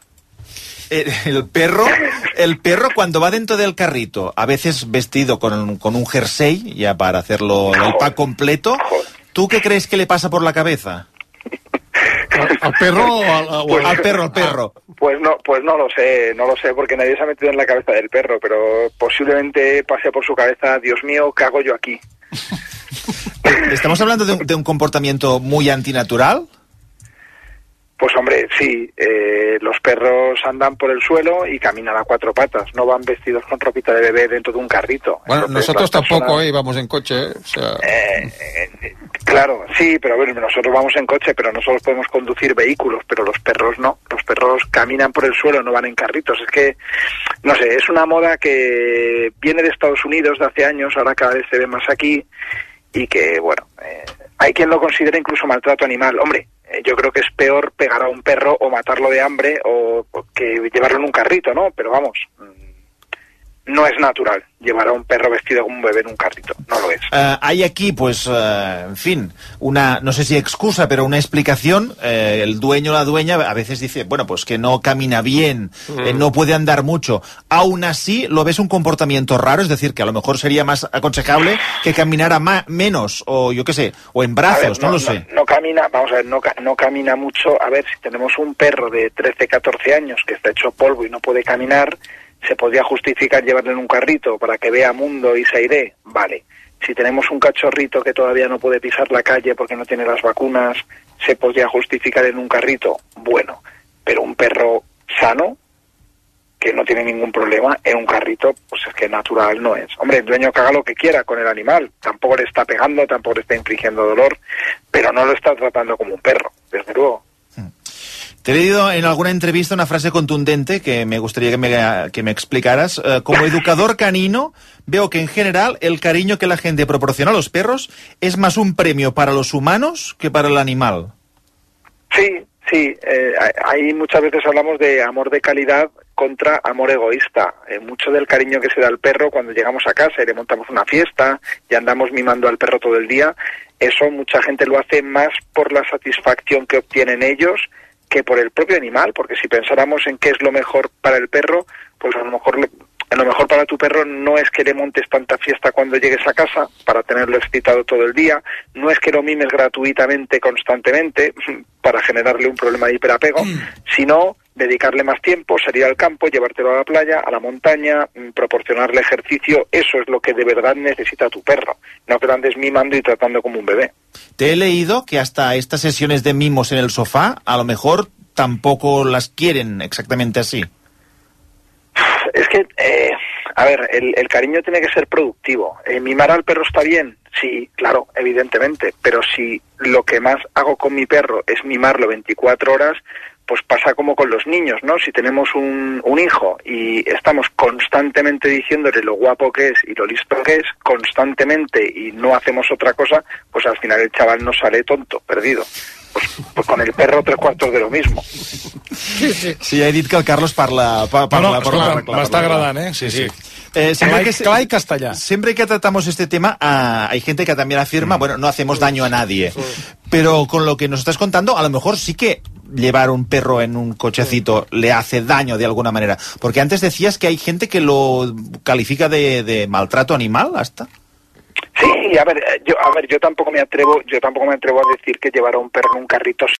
El perro, el perro cuando va dentro del carrito, a veces vestido con, con un jersey, ya para hacerlo el pack completo, ¿tú qué crees que le pasa por la cabeza? ¿Al perro o al, o pues, al perro, al perro? Pues no, pues no lo sé, no lo sé, porque nadie se ha metido en la cabeza del perro, pero posiblemente pase por su cabeza, Dios mío, ¿qué hago yo aquí? ¿Estamos hablando de un, de un comportamiento muy antinatural? Pues hombre, sí, eh, los perros andan por el suelo y caminan a cuatro patas, no van vestidos con ropita de bebé dentro de un carrito. Bueno, Entonces, nosotros tampoco, personas... eh, vamos en coche, ¿eh? O sea... eh, eh, claro, sí, pero bueno, nosotros vamos en coche, pero nosotros podemos conducir vehículos, pero los perros no, los perros caminan por el suelo, no van en carritos. Es que, no sé, es una moda que viene de Estados Unidos de hace años, ahora cada vez se ve más aquí, y que, bueno, eh, hay quien lo considera incluso maltrato animal. Hombre, yo creo que es peor pegar a un perro o matarlo de hambre o que llevarlo en un carrito, ¿no? Pero vamos, no es natural llevar a un perro vestido como un bebé en un carrito, no lo es. Uh, hay aquí, pues, uh, en fin, una, no sé si excusa, pero una explicación. Uh, el dueño o la dueña a veces dice, bueno, pues que no camina bien, mm. eh, no puede andar mucho. Aún así, ¿lo ves un comportamiento raro? Es decir, que a lo mejor sería más aconsejable que caminara ma menos, o yo qué sé, o en brazos, ver, no, no lo sé. No, no camina, vamos a ver, no, no camina mucho. A ver, si tenemos un perro de trece, catorce años que está hecho polvo y no puede caminar, ¿se podría justificar llevarlo en un carrito para que vea mundo y se aire? Vale. Si tenemos un cachorrito que todavía no puede pisar la calle porque no tiene las vacunas, ¿se podría justificar en un carrito? Bueno. Pero un perro sano, que no tiene ningún problema, en un carrito, pues es que natural no es. Hombre, el dueño que haga lo que quiera con el animal. Tampoco le está pegando, tampoco le está infligiendo dolor, pero no lo está tratando como un perro, desde luego. Te he leído en alguna entrevista una frase contundente que me gustaría que me, que me explicaras. Uh, como educador canino, veo que en general el cariño que la gente proporciona a los perros es más un premio para los humanos que para el animal. Sí, sí. Eh, ahí muchas veces hablamos de amor de calidad contra amor egoísta. Eh, mucho del cariño que se da al perro cuando llegamos a casa y le montamos una fiesta y andamos mimando al perro todo el día, eso mucha gente lo hace más por la satisfacción que obtienen ellos que por el propio animal, porque si pensáramos en qué es lo mejor para el perro, pues a lo mejor lo mejor para tu perro no es que le montes tanta fiesta cuando llegues a casa, para tenerlo excitado todo el día, no es que lo mimes gratuitamente, constantemente, para generarle un problema de hiperapego, mm. sino dedicarle más tiempo, salir al campo, llevártelo a la playa, a la montaña, proporcionarle ejercicio. Eso es lo que de verdad necesita tu perro, no que lo andes mimando y tratando como un bebé. Te he leído que hasta estas sesiones de mimos en el sofá, a lo mejor tampoco las quieren exactamente así. Es que, eh, a ver, el, el cariño tiene que ser productivo. Eh, ¿Mimar al perro está bien? Sí, claro, evidentemente, pero si lo que más hago con mi perro es mimarlo veinticuatro horas, pues pasa como con los niños, ¿no? Si tenemos un, un hijo y estamos constantemente diciéndole lo guapo que es y lo listo que es, constantemente, y no hacemos otra cosa, pues al final el chaval nos sale tonto, perdido. Pues, pues con el perro tres cuartos de lo mismo. Sí, sí. Sí, he dit que el Carlos parla... parla, no, no, parla, parla m'està agradant, eh? Sí, sí. Eh, siempre, que, clar y castellà. Siempre que tratamos este tema, uh, hay gente que también afirma, mm. bueno, no hacemos daño a nadie. Pero con lo que nos estás contando, a lo mejor sí que llevar un perro en un cochecito le hace daño de alguna manera. Porque antes decías que hay gente que lo califica de, de maltrato animal, hasta. Sí, a ver, yo, a ver, yo tampoco me atrevo, yo tampoco me atrevo a decir que llevar a un perro en un carrito